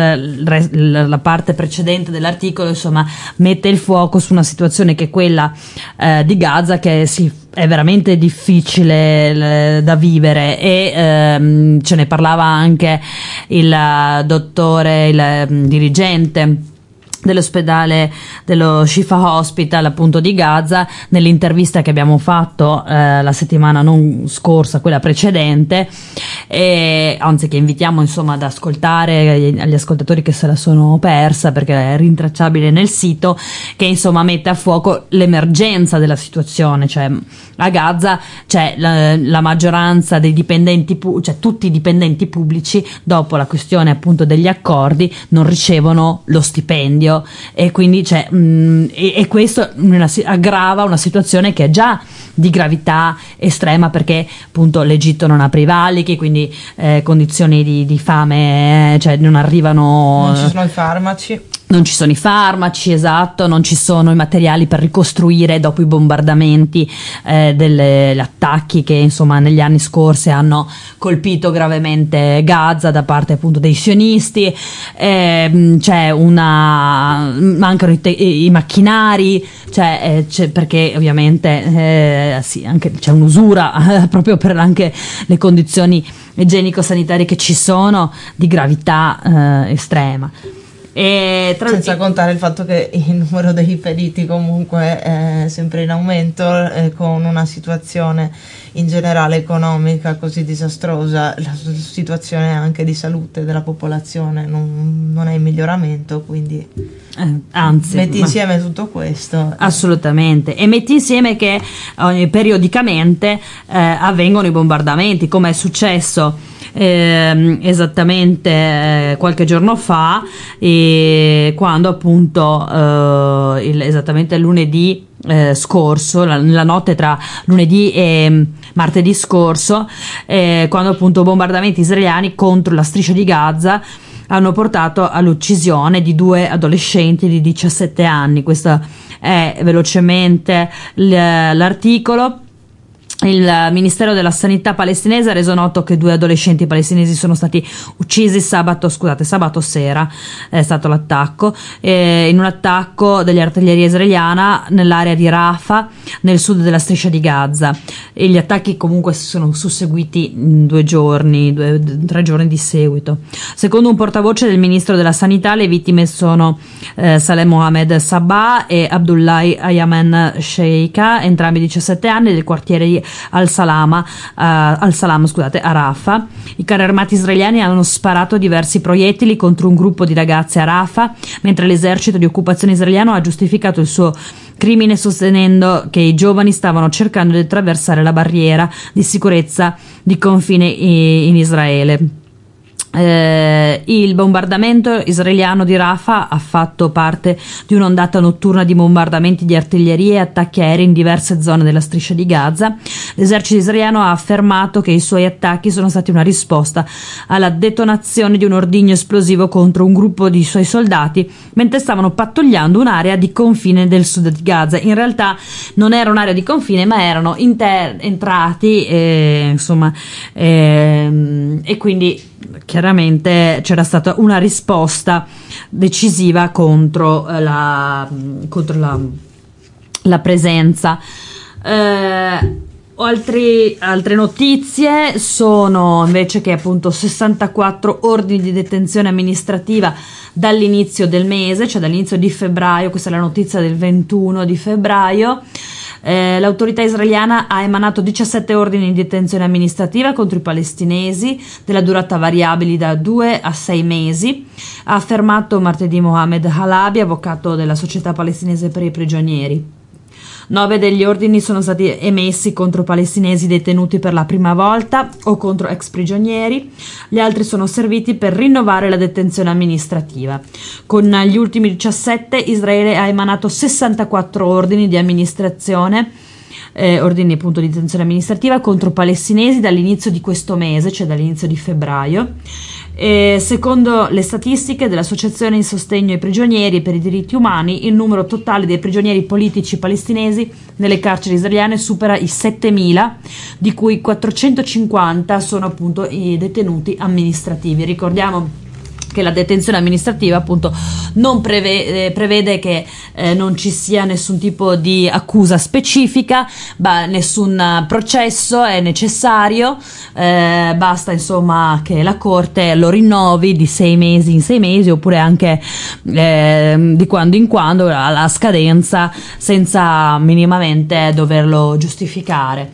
la, la parte precedente dell'articolo insomma mette il fuoco su una situazione che è quella eh, di Gaza, che si, è veramente difficile eh, da vivere, e ehm, ce ne parlava anche il dottore, il eh, dirigente dell'ospedale dello Shifa Hospital appunto di Gaza, nell'intervista che abbiamo fatto eh, la settimana non scorsa, quella precedente, e anzi che invitiamo insomma ad ascoltare agli ascoltatori che se la sono persa, perché è rintracciabile nel sito, che insomma mette a fuoco l'emergenza della situazione. Cioè a Gaza c'è la, la maggioranza dei dipendenti, pu- cioè tutti i dipendenti pubblici, dopo la questione appunto degli accordi, non ricevono lo stipendio, e quindi c'è mh, e, e questo una, aggrava una situazione che è già di gravità estrema, perché appunto l'Egitto non apre i valichi, quindi eh, condizioni di, di fame, eh, cioè non arrivano, non ci sono i farmaci. Non ci sono i farmaci, esatto, non ci sono i materiali per ricostruire dopo i bombardamenti, eh, degli attacchi che insomma negli anni scorsi hanno colpito gravemente Gaza da parte appunto dei sionisti. Eh, c'è una, mancano i, te- i macchinari, cioè, eh, c'è, perché ovviamente eh, sì, anche c'è un'usura eh, proprio per anche le condizioni igienico-sanitarie che ci sono, di gravità eh, estrema. E tra senza contare il fatto che il numero dei feriti comunque è sempre in aumento, eh, con una situazione in generale economica così disastrosa, la situazione anche di salute della popolazione non, non è in miglioramento, quindi eh, anzi metti ma... insieme tutto questo. Assolutamente, e metti insieme che eh, periodicamente eh, avvengono i bombardamenti, come è successo eh, esattamente eh, qualche giorno fa, e quando appunto eh, il, esattamente lunedì eh, scorso, la, la notte tra lunedì e martedì scorso, eh, quando appunto bombardamenti israeliani contro la striscia di Gaza hanno portato all'uccisione di due adolescenti di diciassette anni. Questo è velocemente l'articolo. Il Ministero della Sanità palestinese ha reso noto che due adolescenti palestinesi sono stati uccisi sabato, scusate, sabato sera è stato l'attacco, eh, in un attacco degli artiglieria israeliana nell'area di Rafah, nel sud della striscia di Gaza. E gli attacchi comunque sono susseguiti in due giorni, due, tre giorni di seguito. Secondo un portavoce del Ministro della Sanità, le vittime sono eh, Saleh Mohamed Sabah e Abdullah Ayaman Sheikha, entrambi diciassette anni, del quartiere di Al-Salama, uh, Al-Salam, scusate, a Rafah. I carri armati israeliani hanno sparato diversi proiettili contro un gruppo di ragazze a Rafah, mentre l'esercito di occupazione israeliano ha giustificato il suo crimine sostenendo che i giovani stavano cercando di attraversare la barriera di sicurezza di confine in Israele. Eh, il bombardamento israeliano di Rafah ha fatto parte di un'ondata notturna di bombardamenti di artiglieria e attacchi aerei in diverse zone della striscia di Gaza. L'esercito israeliano ha affermato che i suoi attacchi sono stati una risposta alla detonazione di un ordigno esplosivo contro un gruppo di suoi soldati mentre stavano pattugliando un'area di confine del sud di Gaza. In realtà non era un'area di confine, ma erano inter- entrati eh, insomma eh, e quindi chiaramente c'era stata una risposta decisiva contro la, contro la, la presenza. Eh, altri, altre notizie sono invece che appunto sessantaquattro ordini di detenzione amministrativa dall'inizio del mese, cioè dall'inizio di febbraio. Questa è la notizia del ventuno di febbraio. Eh, l'autorità israeliana ha emanato diciassette ordini di detenzione amministrativa contro i palestinesi della durata variabili da due a sei mesi, ha affermato martedì Mohamed Halabi, avvocato della Società Palestinese per i Prigionieri. Nove degli ordini sono stati emessi contro palestinesi detenuti per la prima volta o contro ex prigionieri, gli altri sono serviti per rinnovare la detenzione amministrativa. Con gli ultimi diciassette Israele ha emanato sessantaquattro ordini di amministrazione, eh, ordini appunto di detenzione amministrativa contro palestinesi dall'inizio di questo mese, cioè dall'inizio di febbraio. E secondo le statistiche dell'Associazione in sostegno ai prigionieri e per i diritti umani, il numero totale dei prigionieri politici palestinesi nelle carceri israeliane supera i settemila, di cui quattrocentocinquanta sono appunto i detenuti amministrativi. Ricordiamo che la detenzione amministrativa appunto non prevede, prevede che eh, non ci sia nessun tipo di accusa specifica, bah, nessun processo è necessario, eh, basta insomma che la corte lo rinnovi di sei mesi in sei mesi oppure anche eh, di quando in quando alla scadenza, senza minimamente doverlo giustificare.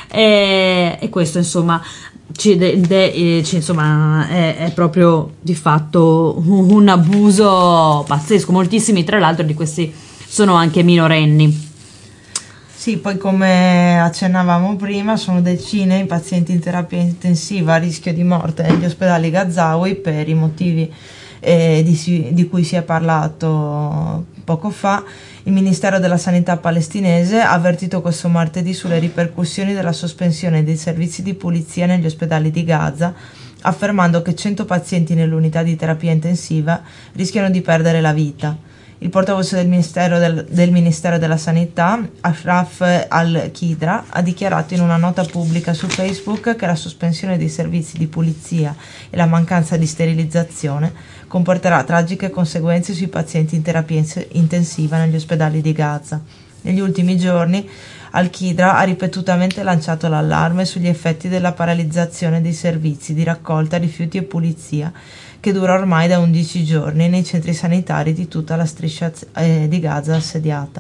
E, e questo insomma Ci de, de, ci, insomma è, è proprio di fatto un, un abuso pazzesco. Moltissimi tra l'altro di questi sono anche minorenni. Sì, poi come accennavamo prima sono decine i pazienti in terapia intensiva a rischio di morte negli ospedali gazawi per i motivi eh, di, di cui si è parlato poco fa. Il Ministero della Sanità palestinese ha avvertito questo martedì sulle ripercussioni della sospensione dei servizi di pulizia negli ospedali di Gaza, affermando che cento pazienti nell'unità di terapia intensiva rischiano di perdere la vita. Il portavoce del Ministero, del, del Ministero della Sanità, Ashraf Al-Qidra, ha dichiarato in una nota pubblica su Facebook che la sospensione dei servizi di pulizia e la mancanza di sterilizzazione comporterà tragiche conseguenze sui pazienti in terapia intensiva negli ospedali di Gaza. Negli ultimi giorni Al-Qidra ha ripetutamente lanciato l'allarme sugli effetti della paralizzazione dei servizi di raccolta rifiuti e pulizia, che dura ormai da undici giorni nei centri sanitari di tutta la striscia eh, di Gaza assediata.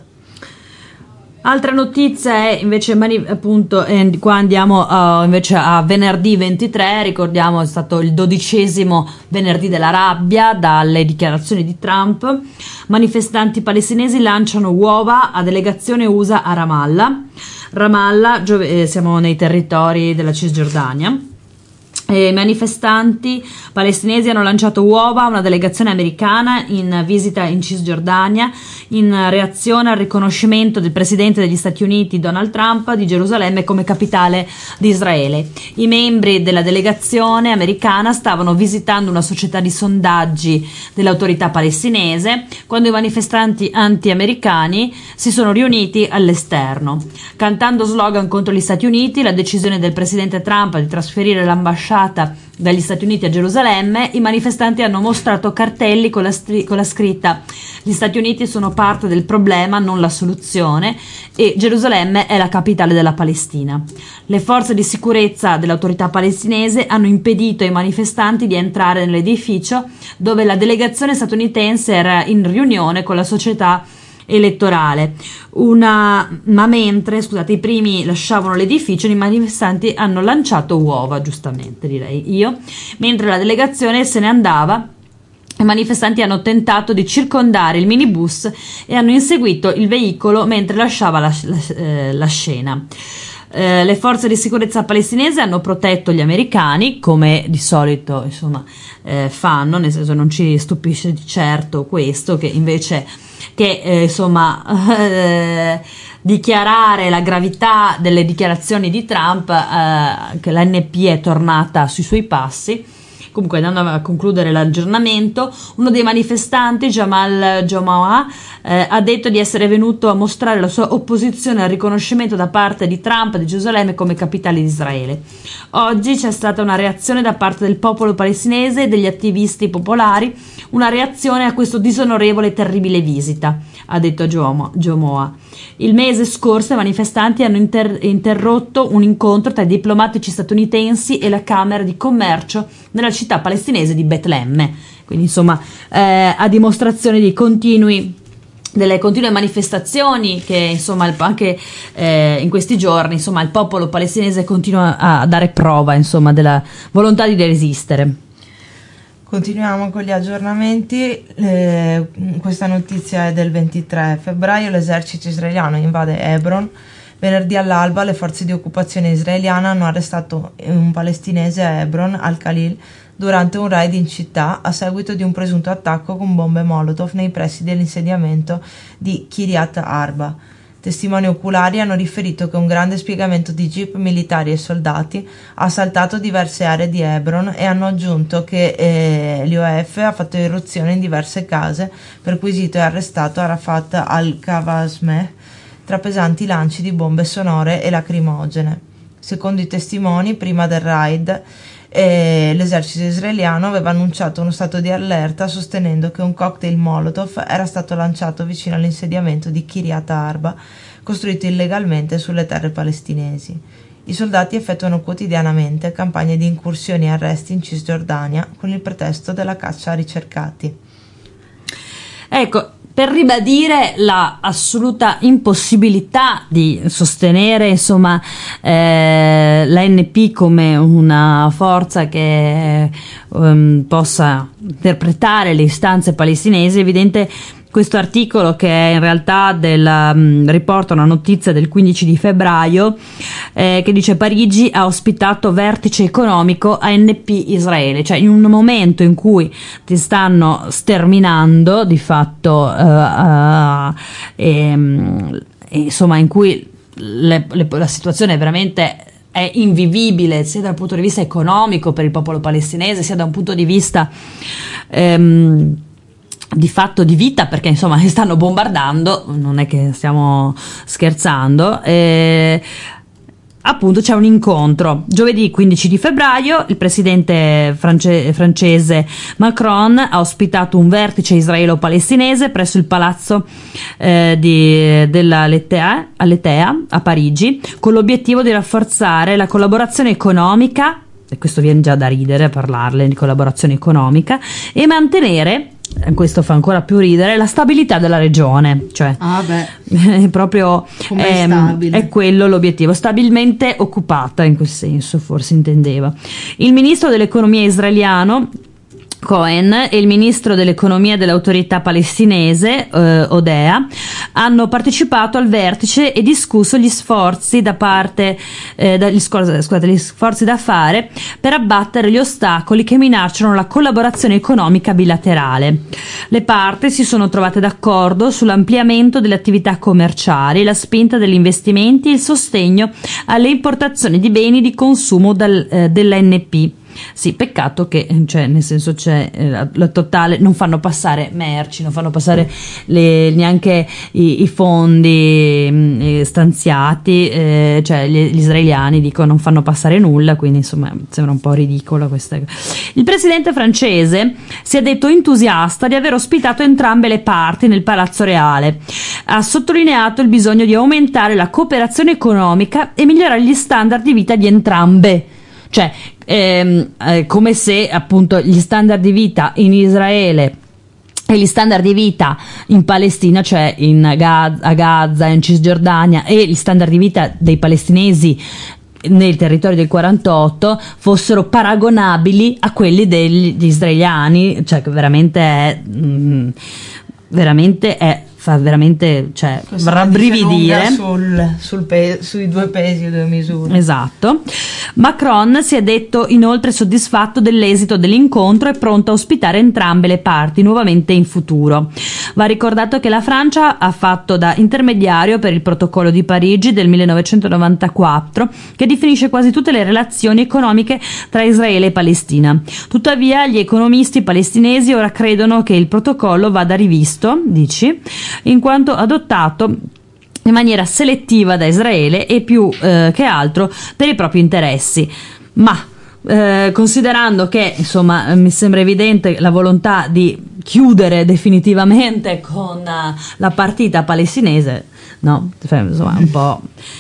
Altra notizia è invece mani- appunto eh, qua andiamo uh, invece a venerdì ventitré, ricordiamo è stato il dodicesimo venerdì della rabbia dalle dichiarazioni di Trump. Manifestanti palestinesi lanciano uova a delegazione U S A a Ramallah. Ramallah, giove- eh, siamo nei territori della Cisgiordania. I manifestanti palestinesi hanno lanciato uova a una delegazione americana in visita in Cisgiordania in reazione al riconoscimento del presidente degli Stati Uniti Donald Trump di Gerusalemme come capitale di Israele. I membri della delegazione americana stavano visitando una società di sondaggi dell'autorità palestinese quando i manifestanti anti-americani si sono riuniti all'esterno. Cantando slogan contro gli Stati Uniti, la decisione del presidente Trump di trasferire l'ambasciata dagli Stati Uniti a Gerusalemme, i manifestanti hanno mostrato cartelli con la, stri- con la scritta "Gli Stati Uniti sono parte del problema, non la soluzione" e "Gerusalemme è la capitale della Palestina". Le forze di sicurezza dell'autorità palestinese hanno impedito ai manifestanti di entrare nell'edificio dove la delegazione statunitense era in riunione con la società elettorale. Una, ma mentre scusate, i primi lasciavano l'edificio, i manifestanti hanno lanciato uova, giustamente direi io, mentre la delegazione se ne andava. I manifestanti hanno tentato di circondare il minibus e hanno inseguito il veicolo mentre lasciava la, la, eh, la scena. Eh, le forze di sicurezza palestinesi hanno protetto gli americani, come di solito insomma eh, fanno, nel senso non ci stupisce di certo questo, che invece che eh, insomma eh, dichiarare la gravità delle dichiarazioni di Trump, eh, che l'A N P è tornata sui suoi passi. Comunque, andando a concludere l'aggiornamento, uno dei manifestanti, Jamal Jomah, eh, ha detto di essere venuto a mostrare la sua opposizione al riconoscimento da parte di Trump di Gerusalemme come capitale di Israele. Oggi c'è stata una reazione da parte del popolo palestinese e degli attivisti popolari, una reazione a questa disonorevole e terribile visita, ha detto Jomah. Il mese scorso i manifestanti hanno inter- interrotto un incontro tra i diplomatici statunitensi e la Camera di Commercio nella città palestinese di Betlemme, quindi insomma eh, a dimostrazione di continui delle continue manifestazioni che insomma anche eh, in questi giorni insomma il popolo palestinese continua a dare prova insomma della volontà di resistere. Continuiamo con gli aggiornamenti. Eh, questa notizia è del ventitré febbraio. L'esercito israeliano invade Hebron. Venerdì all'alba le forze di occupazione israeliana hanno arrestato un palestinese a Hebron, al-Khalil, durante un raid in città a seguito di un presunto attacco con bombe Molotov nei pressi dell'insediamento di Kiryat Arba. Testimoni oculari hanno riferito che un grande spiegamento di jeep militari e soldati ha assaltato diverse aree di Hebron e hanno aggiunto che eh, l'I O F ha fatto irruzione in diverse case, perquisito e arrestato Arafat al-Kawazmeh tra pesanti lanci di bombe sonore e lacrimogene. Secondo i testimoni, prima del raid, eh, l'esercito israeliano aveva annunciato uno stato di allerta sostenendo che un cocktail Molotov era stato lanciato vicino all'insediamento di Kiryat Arba, costruito illegalmente sulle terre palestinesi. I soldati effettuano quotidianamente campagne di incursioni e arresti in Cisgiordania con il pretesto della caccia a ricercati. Ecco, per ribadire la assoluta impossibilità di sostenere insomma eh, l'A N P come una forza che um, possa interpretare le istanze palestinesi, è evidente questo articolo che è in realtà del, um, riporta una notizia del quindici di febbraio eh, che dice: Parigi ha ospitato vertice economico A N P Israele, cioè in un momento in cui ti stanno sterminando di fatto uh, uh, e, e, insomma in cui le, le, la situazione è veramente è invivibile sia dal punto di vista economico per il popolo palestinese sia da un punto di vista um, di fatto di vita, perché insomma li stanno bombardando, non è che stiamo scherzando. E appunto c'è un incontro giovedì quindici di febbraio, il presidente france- francese Macron ha ospitato un vertice israelo-palestinese presso il palazzo eh, di, della Letea, Letea a Parigi, con l'obiettivo di rafforzare la collaborazione economica, e questo viene già da ridere a parlarle di collaborazione economica, e mantenere, questo fa ancora più ridere, la stabilità della regione, cioè ah beh. è proprio è, è quello l'obiettivo, stabilmente occupata in quel senso, forse intendeva. Il ministro dell'economia israeliano Cohen e il ministro dell'economia dell'autorità palestinese eh, Odea hanno partecipato al vertice e discusso gli sforzi da parte eh, da, gli, scusate, gli sforzi da fare per abbattere gli ostacoli che minacciano la collaborazione economica bilaterale. Le parti si sono trovate d'accordo sull'ampliamento delle attività commerciali, la spinta degli investimenti e il sostegno alle importazioni di beni di consumo dal, eh, dell'A N P. Sì, peccato che, cioè, nel senso c'è eh, la, la totale, non fanno passare merci, non fanno passare le, neanche i, i fondi mh, stanziati, eh, cioè gli, gli israeliani dicono non fanno passare nulla, quindi insomma sembra un po' ridicolo questa. Il presidente francese si è detto entusiasta di aver ospitato entrambe le parti nel Palazzo Reale. Ha sottolineato il bisogno di aumentare la cooperazione economica e migliorare gli standard di vita di entrambe. Cioè, ehm, eh, come se appunto gli standard di vita in Israele e gli standard di vita in Palestina, cioè in Gaz- a Gaza, in Cisgiordania, e gli standard di vita dei palestinesi nel territorio del quarantotto fossero paragonabili a quelli degli israeliani, cioè che veramente è mh, veramente è fa veramente, cioè, rabbrividire sul, sul pe- sui due pesi e due misure. Esatto. Macron si è detto inoltre soddisfatto dell'esito dell'incontro e pronto a ospitare entrambe le parti nuovamente in futuro. Va ricordato che la Francia ha fatto da intermediario per il protocollo di Parigi del millenovecentonovantaquattro, che definisce quasi tutte le relazioni economiche tra Israele e Palestina. Tuttavia gli economisti palestinesi ora credono che il protocollo vada rivisto, dici, in quanto adottato in maniera selettiva da Israele e più eh, che altro per i propri interessi. Ma eh, considerando che insomma mi sembra evidente la volontà di chiudere definitivamente con uh, la partita palestinese, no, insomma un po'.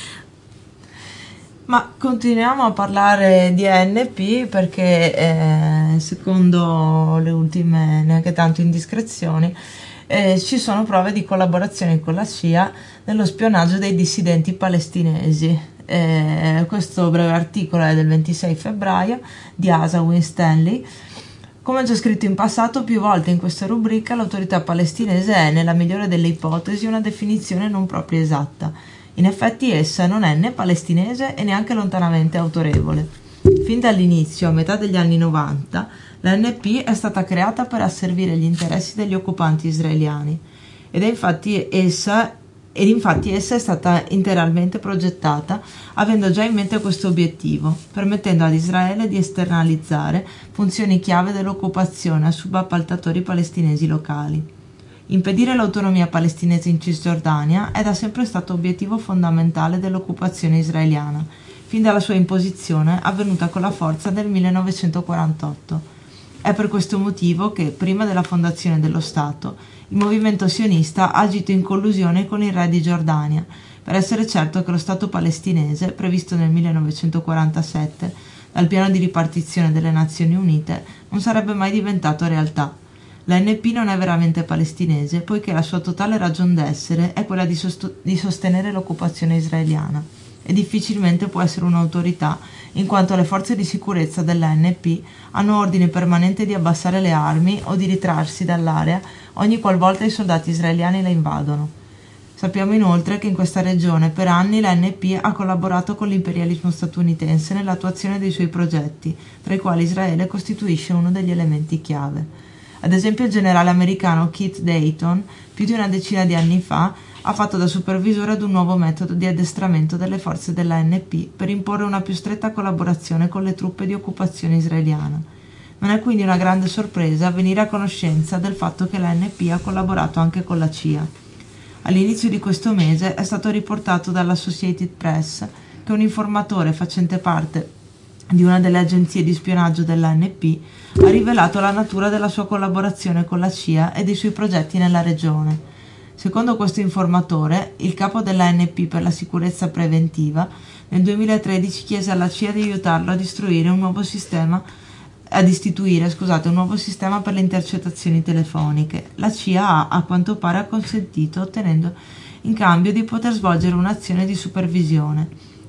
Ma continuiamo a parlare di A N P perché eh, secondo le ultime neanche tanto indiscrezioni Eh, ci sono prove di collaborazione con la C I A nello spionaggio dei dissidenti palestinesi. Eh, questo breve articolo è del ventisei febbraio di Asa Winstanley. Come già scritto in passato più volte in questa rubrica, l'autorità palestinese è, nella migliore delle ipotesi, una definizione non proprio esatta. In effetti essa non è né palestinese e neanche lontanamente autorevole. Fin dall'inizio, a metà degli anni novanta, l'A N P è stata creata per asservire gli interessi degli occupanti israeliani ed è infatti essa, ed infatti essa è stata interamente progettata avendo già in mente questo obiettivo, permettendo ad Israele di esternalizzare funzioni chiave dell'occupazione a subappaltatori palestinesi locali. Impedire l'autonomia palestinese in Cisgiordania è da sempre stato obiettivo fondamentale dell'occupazione israeliana, fin dalla sua imposizione avvenuta con la forza del millenovecentoquarantotto. È per questo motivo che, prima della fondazione dello Stato, il movimento sionista ha agito in collusione con il re di Giordania, per essere certo che lo Stato palestinese, previsto nel millenovecentoquarantasette dal piano di ripartizione delle Nazioni Unite, non sarebbe mai diventato realtà. L'A N P non è veramente palestinese, poiché la sua totale ragion d'essere è quella di, sost- di sostenere l'occupazione israeliana, e difficilmente può essere un'autorità, in quanto le forze di sicurezza dell'A N P hanno ordine permanente di abbassare le armi o di ritrarsi dall'area ogni qualvolta i soldati israeliani la invadono. Sappiamo inoltre che in questa regione per anni l'A N P ha collaborato con l'imperialismo statunitense nell'attuazione dei suoi progetti, tra i quali Israele costituisce uno degli elementi chiave. Ad esempio il generale americano Keith Dayton, più di una decina di anni fa, ha fatto da supervisore ad un nuovo metodo di addestramento delle forze dell'A N P per imporre una più stretta collaborazione con le truppe di occupazione israeliana. Non è quindi una grande sorpresa venire a conoscenza del fatto che l'A N P ha collaborato anche con la C I A. All'inizio di questo mese è stato riportato dall'Associated Press che un informatore facente parte di una delle agenzie di spionaggio dell'A N P ha rivelato la natura della sua collaborazione con la C I A e dei suoi progetti nella regione. Secondo questo informatore, il capo dell'A N P per la sicurezza preventiva nel duemilatredici chiese alla C I A di aiutarlo a istruire un nuovo sistema ad istituire scusate, un nuovo sistema per le intercettazioni telefoniche. La C I A a quanto pare ha consentito, ottenendo in cambio di poter svolgere un'azione di supervisione.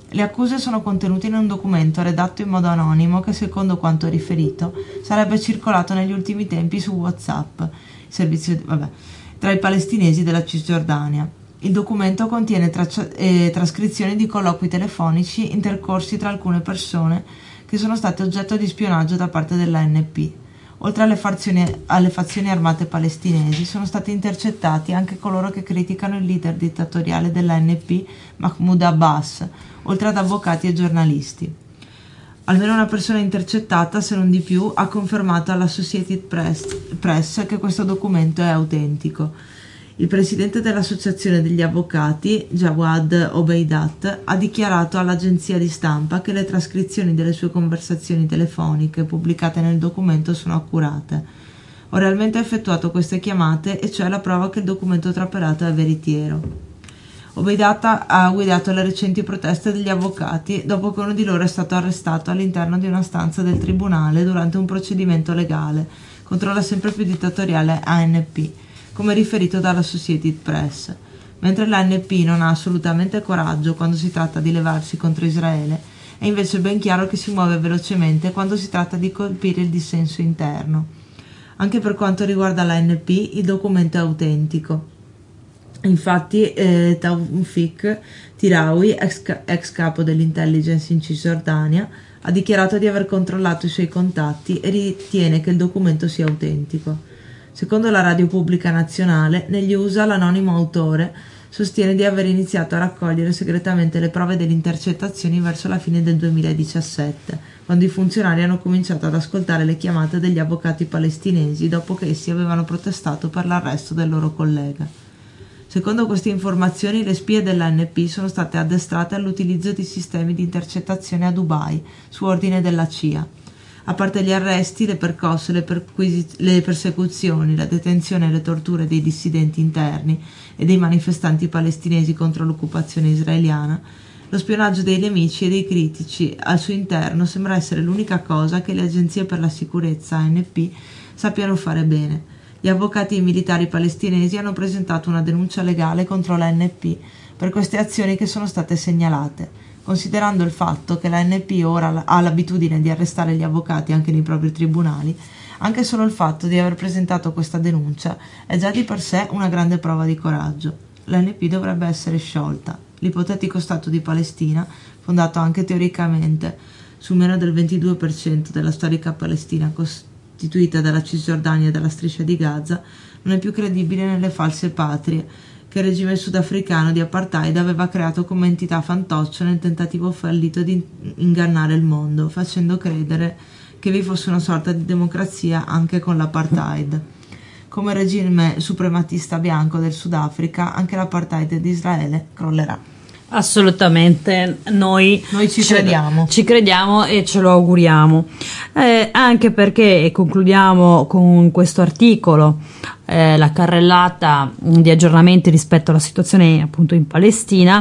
Le accuse sono contenute in un documento redatto in modo anonimo che, secondo quanto riferito, sarebbe circolato negli ultimi tempi su WhatsApp, servizio, vabbè, tra i palestinesi della Cisgiordania. Il documento contiene traccia- eh, trascrizioni di colloqui telefonici intercorsi tra alcune persone che sono state oggetto di spionaggio da parte dell'A N P. Oltre alle fazioni, alle fazioni armate palestinesi, sono stati intercettati anche coloro che criticano il leader dittatoriale dell'A N P, Mahmoud Abbas, oltre ad avvocati e giornalisti. Almeno una persona intercettata, se non di più, ha confermato all'Associated Press, Press che questo documento è autentico. Il presidente dell'Associazione degli Avvocati, Jawad Obeidat, ha dichiarato all'agenzia di stampa che le trascrizioni delle sue conversazioni telefoniche pubblicate nel documento sono accurate. Ho realmente effettuato queste chiamate e cioè la prova che il documento trapelato è veritiero. Obeidat ha guidato le recenti proteste degli avvocati dopo che uno di loro è stato arrestato all'interno di una stanza del tribunale durante un procedimento legale contro la sempre più dittatoriale A N P, come riferito dall'Associated Press. Mentre l'A N P non ha assolutamente coraggio quando si tratta di levarsi contro Israele, è invece ben chiaro che si muove velocemente quando si tratta di colpire il dissenso interno. Anche per quanto riguarda l'A N P, il documento è autentico. Infatti eh, Taufik Tirawi, ex, ex capo dell'intelligence in Cisgiordania, ha dichiarato di aver controllato i suoi contatti e ritiene che il documento sia autentico. Secondo la radio pubblica nazionale, negli U S A l'anonimo autore sostiene di aver iniziato a raccogliere segretamente le prove delle intercettazioni verso la fine del duemiladiciassette, quando i funzionari hanno cominciato ad ascoltare le chiamate degli avvocati palestinesi dopo che essi avevano protestato per l'arresto del loro collega. Secondo queste informazioni, le spie dell'A N P sono state addestrate all'utilizzo di sistemi di intercettazione a Dubai, su ordine della C I A. A parte gli arresti, le percosse, le, perquisi- le persecuzioni, la detenzione e le torture dei dissidenti interni e dei manifestanti palestinesi contro l'occupazione israeliana, lo spionaggio dei nemici e dei critici al suo interno sembra essere l'unica cosa che le agenzie per la sicurezza A N P sappiano fare bene. Gli avvocati e i militari palestinesi hanno presentato una denuncia legale contro l'A N P per queste azioni che sono state segnalate. Considerando il fatto che l'A N P ora ha l'abitudine di arrestare gli avvocati anche nei propri tribunali, anche solo il fatto di aver presentato questa denuncia è già di per sé una grande prova di coraggio. L'A N P dovrebbe essere sciolta. L'ipotetico Stato di Palestina, fondato anche teoricamente su meno del ventidue per cento della storica Palestina costituita dalla Cisgiordania e dalla striscia di Gaza, non è più credibile nelle false patrie che il regime sudafricano di apartheid aveva creato come entità fantoccio nel tentativo fallito di ingannare il mondo, facendo credere che vi fosse una sorta di democrazia anche con l'apartheid. Come regime suprematista bianco del Sudafrica, anche l'apartheid di Israele crollerà. Assolutamente, noi, noi ci ce, crediamo. Ci crediamo e ce lo auguriamo, eh, anche perché, e concludiamo con questo articolo, eh, la carrellata di aggiornamenti rispetto alla situazione appunto in Palestina,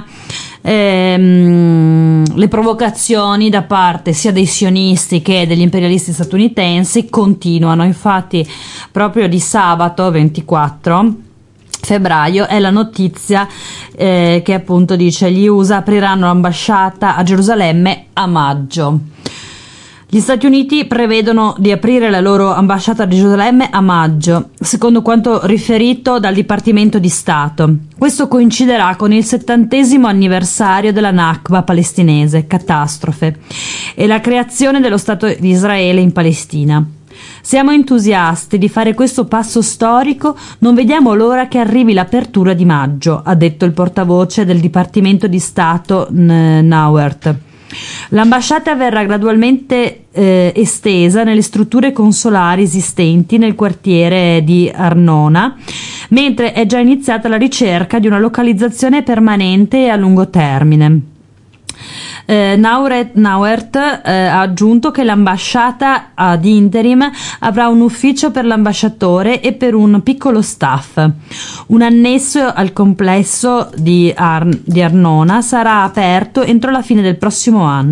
ehm, le provocazioni da parte sia dei sionisti che degli imperialisti statunitensi continuano. Infatti proprio di sabato ventiquattro febbraio è la notizia eh, che appunto dice: gli U S A apriranno l'ambasciata a Gerusalemme a maggio. Gli Stati Uniti prevedono di aprire la loro ambasciata a Gerusalemme a maggio, secondo quanto riferito dal Dipartimento di Stato. Questo coinciderà con il settantesimo anniversario della Nakba palestinese, catastrofe, e la creazione dello Stato di Israele in Palestina. Siamo entusiasti di fare questo passo storico, non vediamo l'ora che arrivi l'apertura di maggio, ha detto il portavoce del Dipartimento di Stato Nauert. L'ambasciata verrà gradualmente eh, estesa nelle strutture consolari esistenti nel quartiere di Arnona, mentre è già iniziata la ricerca di una localizzazione permanente e a lungo termine. Eh, Nauert, Nauert eh, ha aggiunto che l'ambasciata ad interim avrà un ufficio per l'ambasciatore e per un piccolo staff. Un annesso al complesso di, Ar- di Arnona sarà aperto entro la fine del prossimo anno.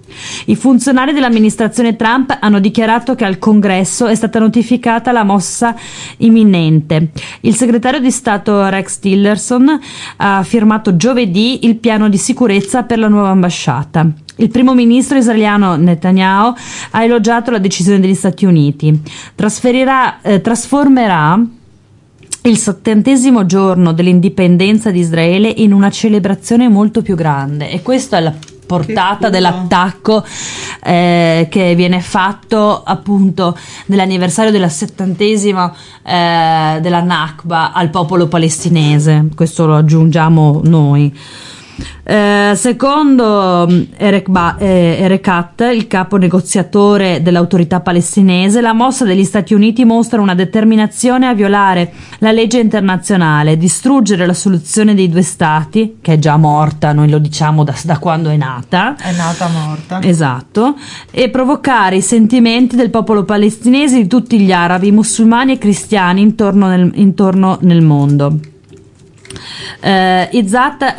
I funzionari dell'amministrazione Trump hanno dichiarato che al Congresso è stata notificata la mossa imminente. Il segretario di Stato Rex Tillerson ha firmato giovedì il piano di sicurezza per la nuova ambasciata. Il primo ministro israeliano Netanyahu ha elogiato la decisione degli Stati Uniti. Trasferirà, eh, trasformerà il settantesimo giorno dell'indipendenza di Israele in una celebrazione molto più grande, e questa è la portata dell'attacco eh, che viene fatto appunto nell'anniversario della settantesima eh, della Nakba al popolo palestinese. Questo lo aggiungiamo noi. Eh, secondo Eric, ba- eh, Eric Hatt, il capo negoziatore dell'autorità palestinese, la mossa degli Stati Uniti mostra una determinazione a violare la legge internazionale, distruggere la soluzione dei due stati, che è già morta, noi lo diciamo da, da quando è nata. È nata morta. Esatto. E provocare i sentimenti del popolo palestinese, di tutti gli arabi, musulmani e cristiani intorno nel, intorno nel mondo. Uh, Izzat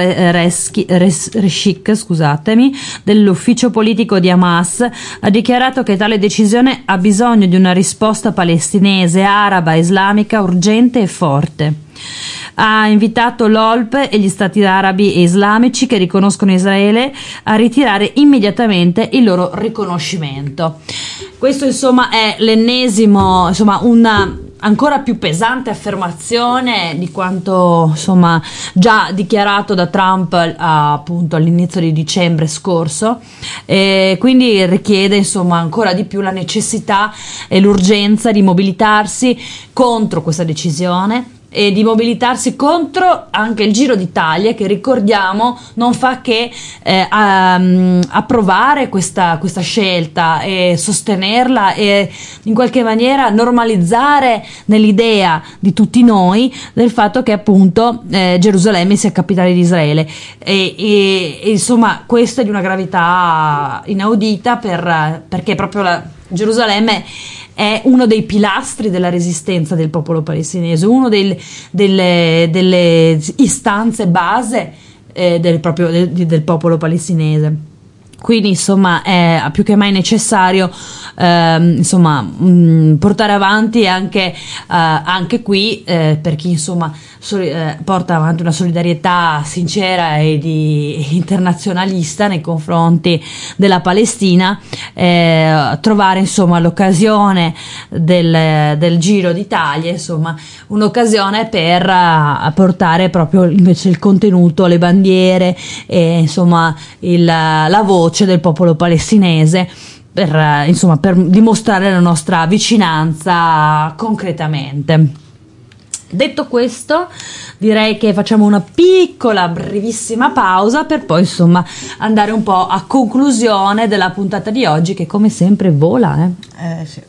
al-Reshik, scusatemi, dell'ufficio politico di Hamas, ha dichiarato che tale decisione ha bisogno di una risposta palestinese, araba, islamica urgente e forte. Ha invitato l'O L P e gli stati arabi e islamici che riconoscono Israele a ritirare immediatamente il loro riconoscimento. Questo insomma è l'ennesimo, insomma, una ancora più pesante affermazione di quanto insomma già dichiarato da Trump appunto all'inizio di dicembre scorso, e quindi richiede insomma ancora di più la necessità e l'urgenza di mobilitarsi contro questa decisione e di mobilitarsi contro anche il Giro d'Italia, che ricordiamo non fa che eh, um, approvare questa, questa scelta e sostenerla e in qualche maniera normalizzare nell'idea di tutti noi del fatto che appunto eh, Gerusalemme sia capitale di Israele, e, e, e insomma questo è di una gravità inaudita per, perché proprio la Gerusalemme è uno dei pilastri della resistenza del popolo palestinese, uno del, delle, delle istanze base eh, del, proprio, del, del popolo palestinese. Quindi insomma è più che mai necessario ehm, insomma mh, portare avanti anche, eh, anche qui eh, per chi insomma so, eh, porta avanti una solidarietà sincera e di, internazionalista nei confronti della Palestina, eh, trovare insomma l'occasione del, del Giro d'Italia, insomma un'occasione per uh, portare proprio invece il contenuto, le bandiere e insomma il, la voce del popolo palestinese per, insomma, per dimostrare la nostra vicinanza concretamente. Detto questo, direi che facciamo una piccola brevissima pausa per poi insomma andare un po' a conclusione della puntata di oggi, che come sempre vola, eh? Eh sì.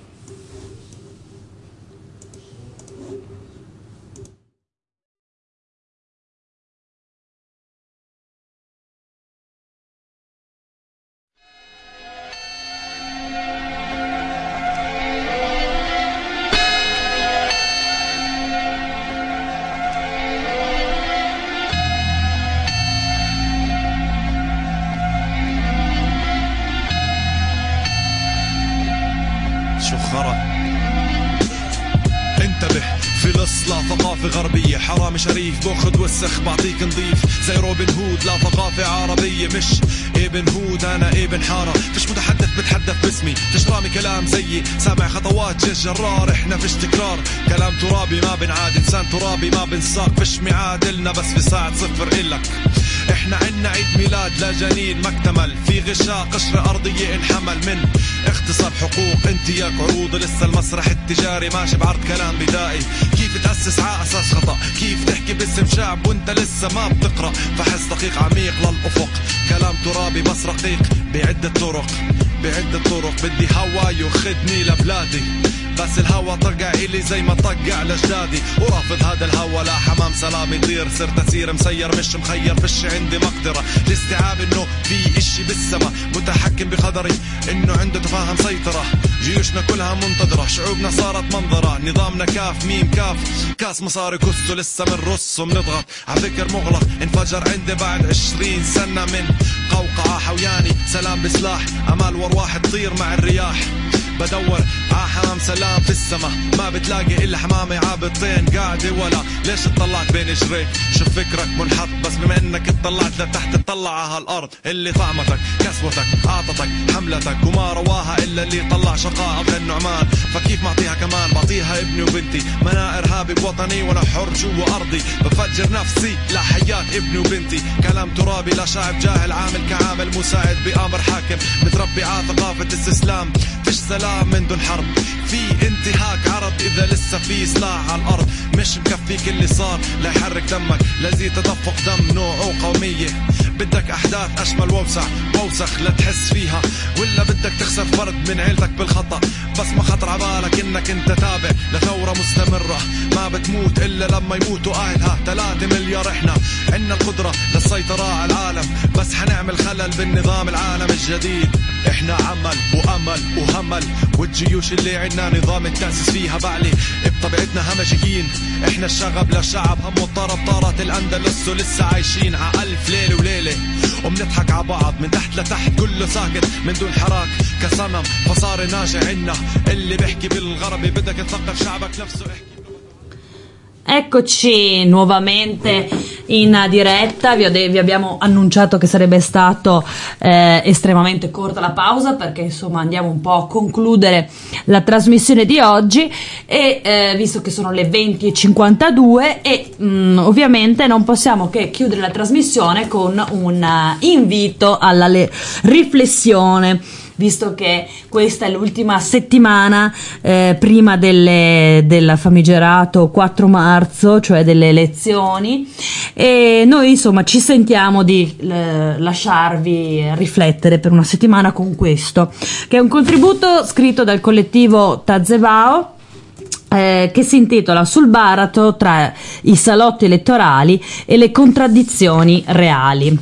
غربية حرام شريف باخذ وسخ بعطيك نظيف زي روبن هود لا ثقافة عربية مش ابن هود أنا ابن حارة فيش متحدث بتحدث باسمي فيش رامي كلام زيي سامع خطوات جيش جرار احنا فيش تكرار كلام ترابي ما بنعاد انسان ترابي ما بنساق فيش ميعاد إلنا بس في ساعة صفر إلك احنا عنا عيد ميلاد لجنين ما اكتمل في غشاء قشرة أرضية انحمل من اغتصاب حقوق انتياك عروض لسه المسرح التجاري ماشي بعرض كلام بدائي كيف تأسس على أساس خطأ كيف تحكي باسم شعب وانت لسه ما بتقرأ فحص دقيق عميق للأفق كلام ترابي بس رقيق بعدة طرق بعدة طرق بدي هوا ياخدني لبلادي بس الهوا طقع إلي زي ما طقع لجدادي ورافض هذا الهوا لا حمام سلام يطير صرت أسير مسير مش مخير فيش عندي مقدرة الاستيعاب إنه في إشي بالسما متحكم بقدري إنه عنده تفاهم سيطرة جيوشنا كلها منتظرة شعوبنا صارت منظرة نظامنا كاف ميم كاف كاس مصاري كسو لسه من رص ومنضغط عفكر مغلق انفجر عندي بعد عشرين سنة من قوقعة حوياني سلام بسلاح أمال وارواح تطير مع الرياح بدور عحمام سلام في السما ما بتلاقي إلا حمامي عابطين قاعدة ولا ليش اطلعت بين اجريك شوف فكرك منحط بس بما انك اطلعت لتحت اطلع على هالارض اللي طعمتك كسوتك عاطتك حملتك وما رواها الا اللي طلع شقاء ابن النعمان فكيف معطيها كمان بعطيها ابني وبنتي ما انا ارهابي بوطني وانا حر جوا ارضي بفجر نفسي لحياة ابني وبنتي كلام ترابي لا شعب جاهل عامل كعامل مساعد بامر حاكم متربي على ثقافة استسلام فيش سلام من دون حرب في انتهاك عرض اذا لسه في سلاح على الارض مش مكفيك اللي صار لا يحرك دمك لازم تدفق دم نوع وقومية بدك احداث اشمل ووسع ووسخ لا تحس فيها ولا بدك تخسر فرد من عيلتك بالخطأ بس ما خطر عبالك انك انت تابع لثورة مستمرة ما بتموت الا لما يموتوا اهلها ثلاثة مليار احنا عنا القدرة للسيطرة على العالم بس حنعمل خلل بالنظام العالم الجديد احنا عمل وامل وهمل والجيوش اللي عنا نظام التأسيس فيها بعلي بطبيعتنا همجيين احنا الشغب للشعب هم الطرب طارت الاندلس ولسه عايشين ع الف ليلة وليلة وبنضحك ع بعض من تحت لتحت كله ساكت من دون حراك كصنم فصار ناجع عنا اللي بيحكي بالغربي بدك تثقف شعبك نفسه احكي. Eccoci nuovamente in diretta, vi, ho de- vi abbiamo annunciato che sarebbe stato eh, estremamente corta la pausa perché insomma andiamo un po' a concludere la trasmissione di oggi e eh, visto che sono le venti e cinquantadue e mh, ovviamente non possiamo che chiudere la trasmissione con un uh, invito alla le- riflessione. Visto che questa è l'ultima settimana eh, prima delle, del famigerato quattro marzo, cioè delle elezioni, e noi insomma ci sentiamo di eh, lasciarvi riflettere per una settimana con questo, che è un contributo scritto dal collettivo Tazevao, Eh, che si intitola Sul baratro tra i salotti elettorali e le contraddizioni reali.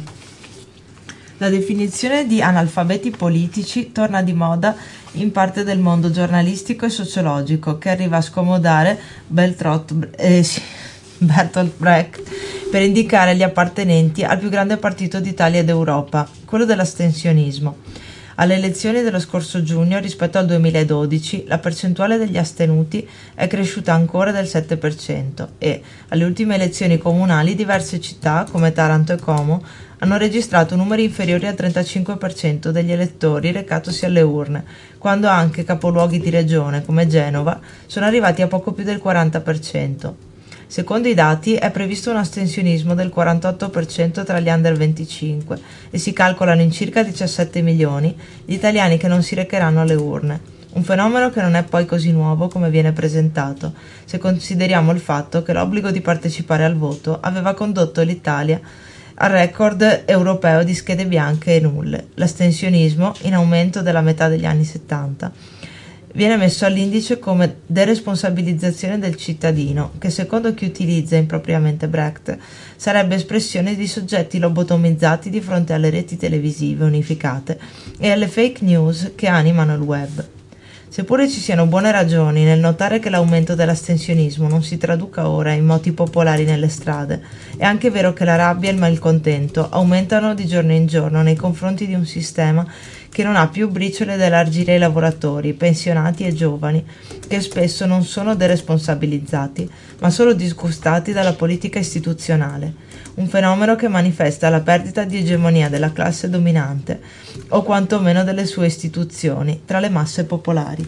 La definizione di analfabeti politici torna di moda in parte del mondo giornalistico e sociologico, che arriva a scomodare Bertolt, eh, sì, Bertolt Brecht per indicare gli appartenenti al più grande partito d'Italia ed Europa, quello dell'astensionismo. Alle elezioni dello scorso giugno rispetto al duemiladodici la percentuale degli astenuti è cresciuta ancora del sette per cento e alle ultime elezioni comunali diverse città come Taranto e Como hanno registrato numeri inferiori al trentacinque per cento degli elettori recatosi alle urne, quando anche capoluoghi di regione come Genova sono arrivati a poco più del quaranta per cento. Secondo i dati è previsto un astensionismo del quarantotto per cento tra gli under venticinque e si calcolano in circa diciassette milioni gli italiani che non si recheranno alle urne. Un fenomeno che non è poi così nuovo come viene presentato, se consideriamo il fatto che l'obbligo di partecipare al voto aveva condotto l'Italia al record europeo di schede bianche e nulle. L'astensionismo, in aumento della metà degli anni settanta, viene messo all'indice come deresponsabilizzazione del cittadino, che secondo chi utilizza impropriamente Brecht sarebbe espressione di soggetti lobotomizzati di fronte alle reti televisive unificate e alle fake news che animano il web. Seppure ci siano buone ragioni nel notare che l'aumento dell'astensionismo non si traduca ora in moti popolari nelle strade, è anche vero che la rabbia e il malcontento aumentano di giorno in giorno nei confronti di un sistema che non ha più briciole da elargire ai lavoratori, pensionati e giovani, che spesso non sono deresponsabilizzati, ma solo disgustati dalla politica istituzionale, un fenomeno che manifesta la perdita di egemonia della classe dominante, o quantomeno delle sue istituzioni, tra le masse popolari.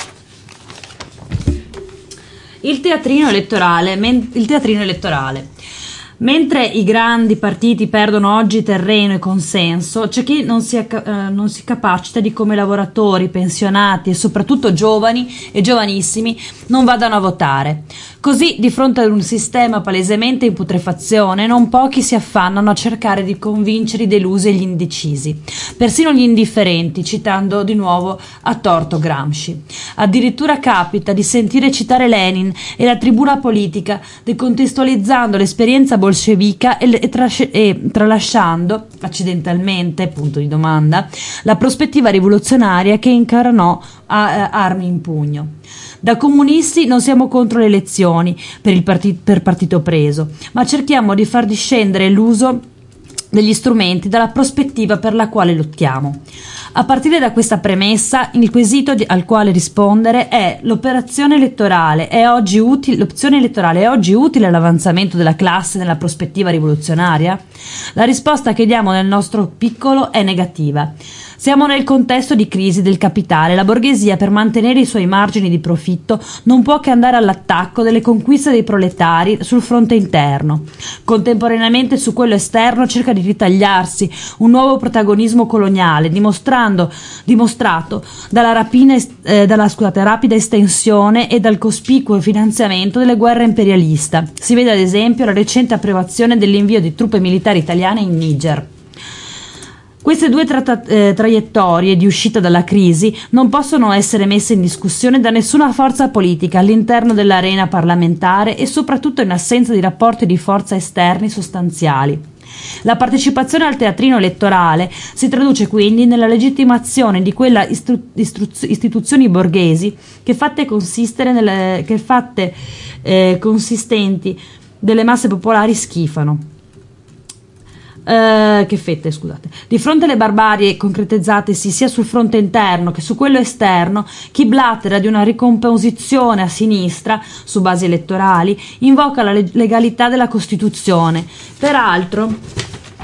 Il teatrino elettorale, men- il teatrino elettorale. Mentre i grandi partiti perdono oggi terreno e consenso, c'è chi non si, eh, non si capacita di come lavoratori, pensionati e soprattutto giovani e giovanissimi non vadano a votare. Così, di fronte ad un sistema palesemente in putrefazione, non pochi si affannano a cercare di convincere i delusi e gli indecisi, persino gli indifferenti, citando di nuovo a torto Gramsci. Addirittura capita di sentire citare Lenin e la tribuna politica, decontestualizzando l'esperienza bolscevica e, e, trasce- e tralasciando accidentalmente, punto di domanda, la prospettiva rivoluzionaria che incarnò a, a armi in pugno. Da comunisti non siamo contro le elezioni per il parti- per partito preso, ma cerchiamo di far discendere l'uso degli strumenti dalla prospettiva per la quale lottiamo. A partire da questa premessa, il quesito di, al quale rispondere è: l'operazione elettorale è oggi utile, l'opzione elettorale è oggi utile all'avanzamento della classe nella prospettiva rivoluzionaria? La risposta che diamo nel nostro piccolo è negativa. Siamo nel contesto di crisi del capitale. La borghesia, per mantenere i suoi margini di profitto, non può che andare all'attacco delle conquiste dei proletari sul fronte interno. Contemporaneamente, su quello esterno cerca di ritagliarsi un nuovo protagonismo coloniale, dimostrando, dimostrato dalla, rapina, eh, dalla scusate, rapida estensione e dal cospicuo finanziamento delle guerre imperialiste. Si vede ad esempio la recente approvazione dell'invio di truppe militari italiane in Niger. Queste due tra- eh, traiettorie di uscita dalla crisi non possono essere messe in discussione da nessuna forza politica all'interno dell'arena parlamentare e soprattutto in assenza di rapporti di forza esterni sostanziali. La partecipazione al teatrino elettorale si traduce quindi nella legittimazione di quelle istru- istru- istituzioni borghesi che fatte consistere nelle, che fatte eh, consistenti delle masse popolari schifano. Uh, che fette, scusate. Di fronte alle barbarie concretizzatesi sia sul fronte interno che su quello esterno, chi blattera di una ricomposizione a sinistra su basi elettorali invoca la legalità della Costituzione, peraltro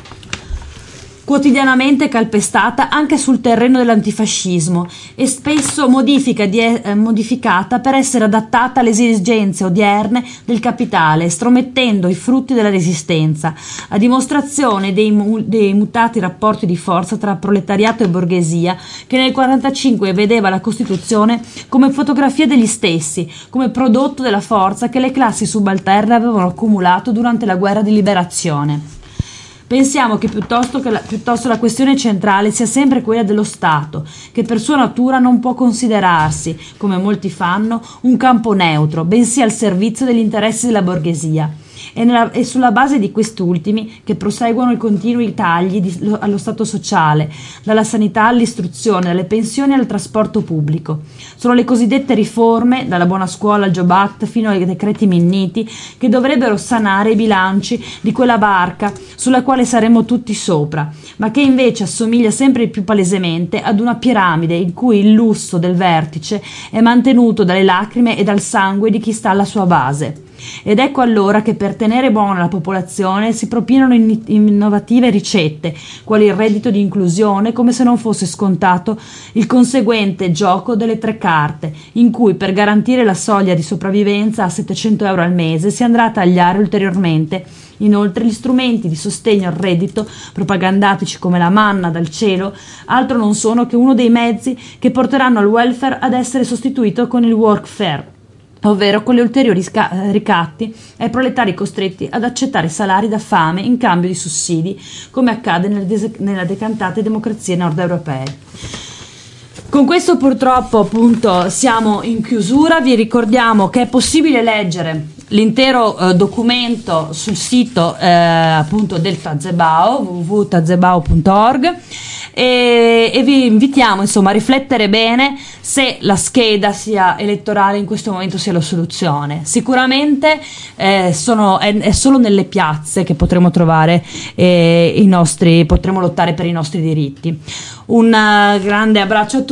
quotidianamente calpestata anche sul terreno dell'antifascismo e spesso modifica di, eh, modificata per essere adattata alle esigenze odierne del capitale, stromettendo i frutti della resistenza, a dimostrazione dei, mu- dei mutati rapporti di forza tra proletariato e borghesia, che nel quarantacinque vedeva la Costituzione come fotografia degli stessi, come prodotto della forza che le classi subalterne avevano accumulato durante la guerra di liberazione. Pensiamo che piuttosto, che la, piuttosto la questione centrale sia sempre quella dello Stato, che per sua natura non può considerarsi, come molti fanno, un campo neutro, bensì al servizio degli interessi della borghesia. E, nella, e sulla base di quest'ultimi che proseguono i continui tagli di, lo, allo Stato sociale, dalla sanità all'istruzione, dalle pensioni al trasporto pubblico. Sono le cosiddette riforme, dalla buona scuola al Job Act fino ai decreti Minniti, che dovrebbero sanare i bilanci di quella barca sulla quale saremmo tutti sopra, ma che invece assomiglia sempre più palesemente ad una piramide in cui il lusso del vertice è mantenuto dalle lacrime e dal sangue di chi sta alla sua base. Ed ecco allora che per tenere buona la popolazione si propinano in- innovative ricette, quali il reddito di inclusione, come se non fosse scontato il conseguente gioco delle tre carte, in cui per garantire la soglia di sopravvivenza a settecento euro al mese si andrà a tagliare ulteriormente. Inoltre gli strumenti di sostegno al reddito, propagandatici come la manna dal cielo, altro non sono che uno dei mezzi che porteranno al welfare ad essere sostituito con il workfare, ovvero con gli ulteriori sca- ricatti ai proletari costretti ad accettare salari da fame in cambio di sussidi, come accade nelle, des- nelle decantate democrazie nord europee. Con questo purtroppo appunto siamo in chiusura. Vi ricordiamo che è possibile leggere l'intero eh, documento sul sito eh, appunto del Tazebao, w w w punto tazebao punto org, e, e vi invitiamo insomma a riflettere bene se la scheda sia elettorale in questo momento sia la soluzione. Sicuramente eh, sono, è, è solo nelle piazze che potremo trovare eh, i nostri, potremo lottare per i nostri diritti. Un uh, grande abbraccio a tutti.